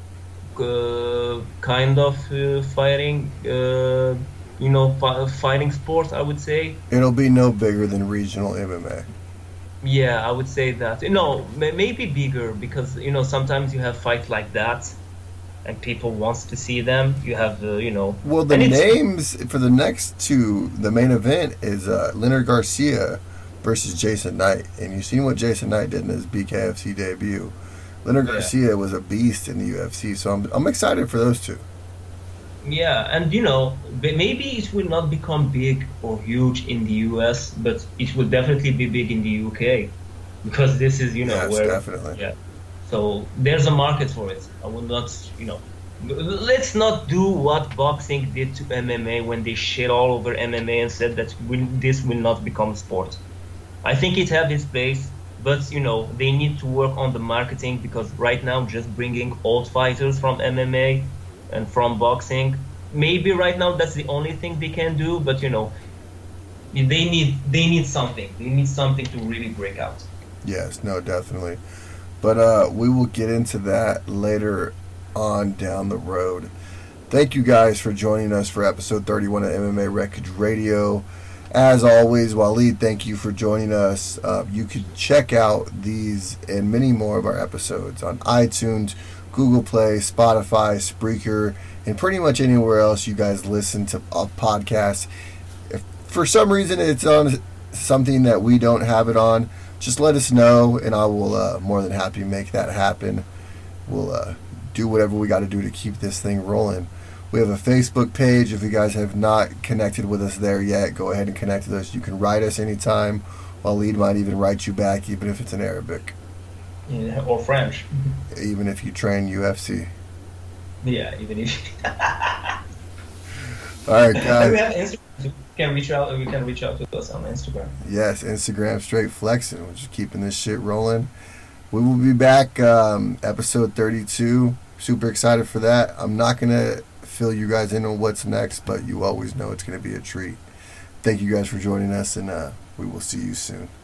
kind of fighting fighting sport, I would say. It'll be no bigger than regional MMA. Yeah, I would say that. Maybe bigger because sometimes you have fights like that, and people wants to see them. You have Well, the names for the next two, the main event is Leonard Garcia versus Jason Knight, and you've seen what Jason Knight did in his BKFC debut. Leonard Garcia was a beast in the UFC, so I'm excited for those two. Yeah, and maybe it will not become big or huge in the US, but it will definitely be big in the UK because this is yes, where definitely. Yeah. So there's a market for it. I will not let's not do what boxing did to MMA when they shit all over MMA and said that this will not become a sport. I think it has its place, but they need to work on the marketing because right now just bringing old fighters from MMA and from boxing, maybe right now that's the only thing they can do, but they need something. They need something to really break out. Yes, no, definitely. But we will get into that later on down the road. Thank you guys for joining us for episode 31 of MMA Wreckage Radio. As always, Waleed, thank you for joining us. You can check out these and many more of our episodes on iTunes, Google Play, Spotify, Spreaker, and pretty much anywhere else you guys listen to podcasts. If for some reason it's on something that we don't have it on, just let us know, and I will more than happy make that happen. We'll do whatever we got to do to keep this thing rolling. We have a Facebook page. If you guys have not connected with us there yet, go ahead and connect with us. You can write us anytime. Waleed might even write you back, even if it's in Arabic. Yeah, or French. Even if you train UFC. Yeah, even if. All right, guys. We have Instagram. We can reach out to us on Instagram. Yes, Instagram straight flexing. We're just keeping this shit rolling. We will be back, episode 32. Super excited for that. I'm not gonna fill you guys in on what's next, but you always know it's gonna be a treat. Thank you guys for joining us, and we will see you soon.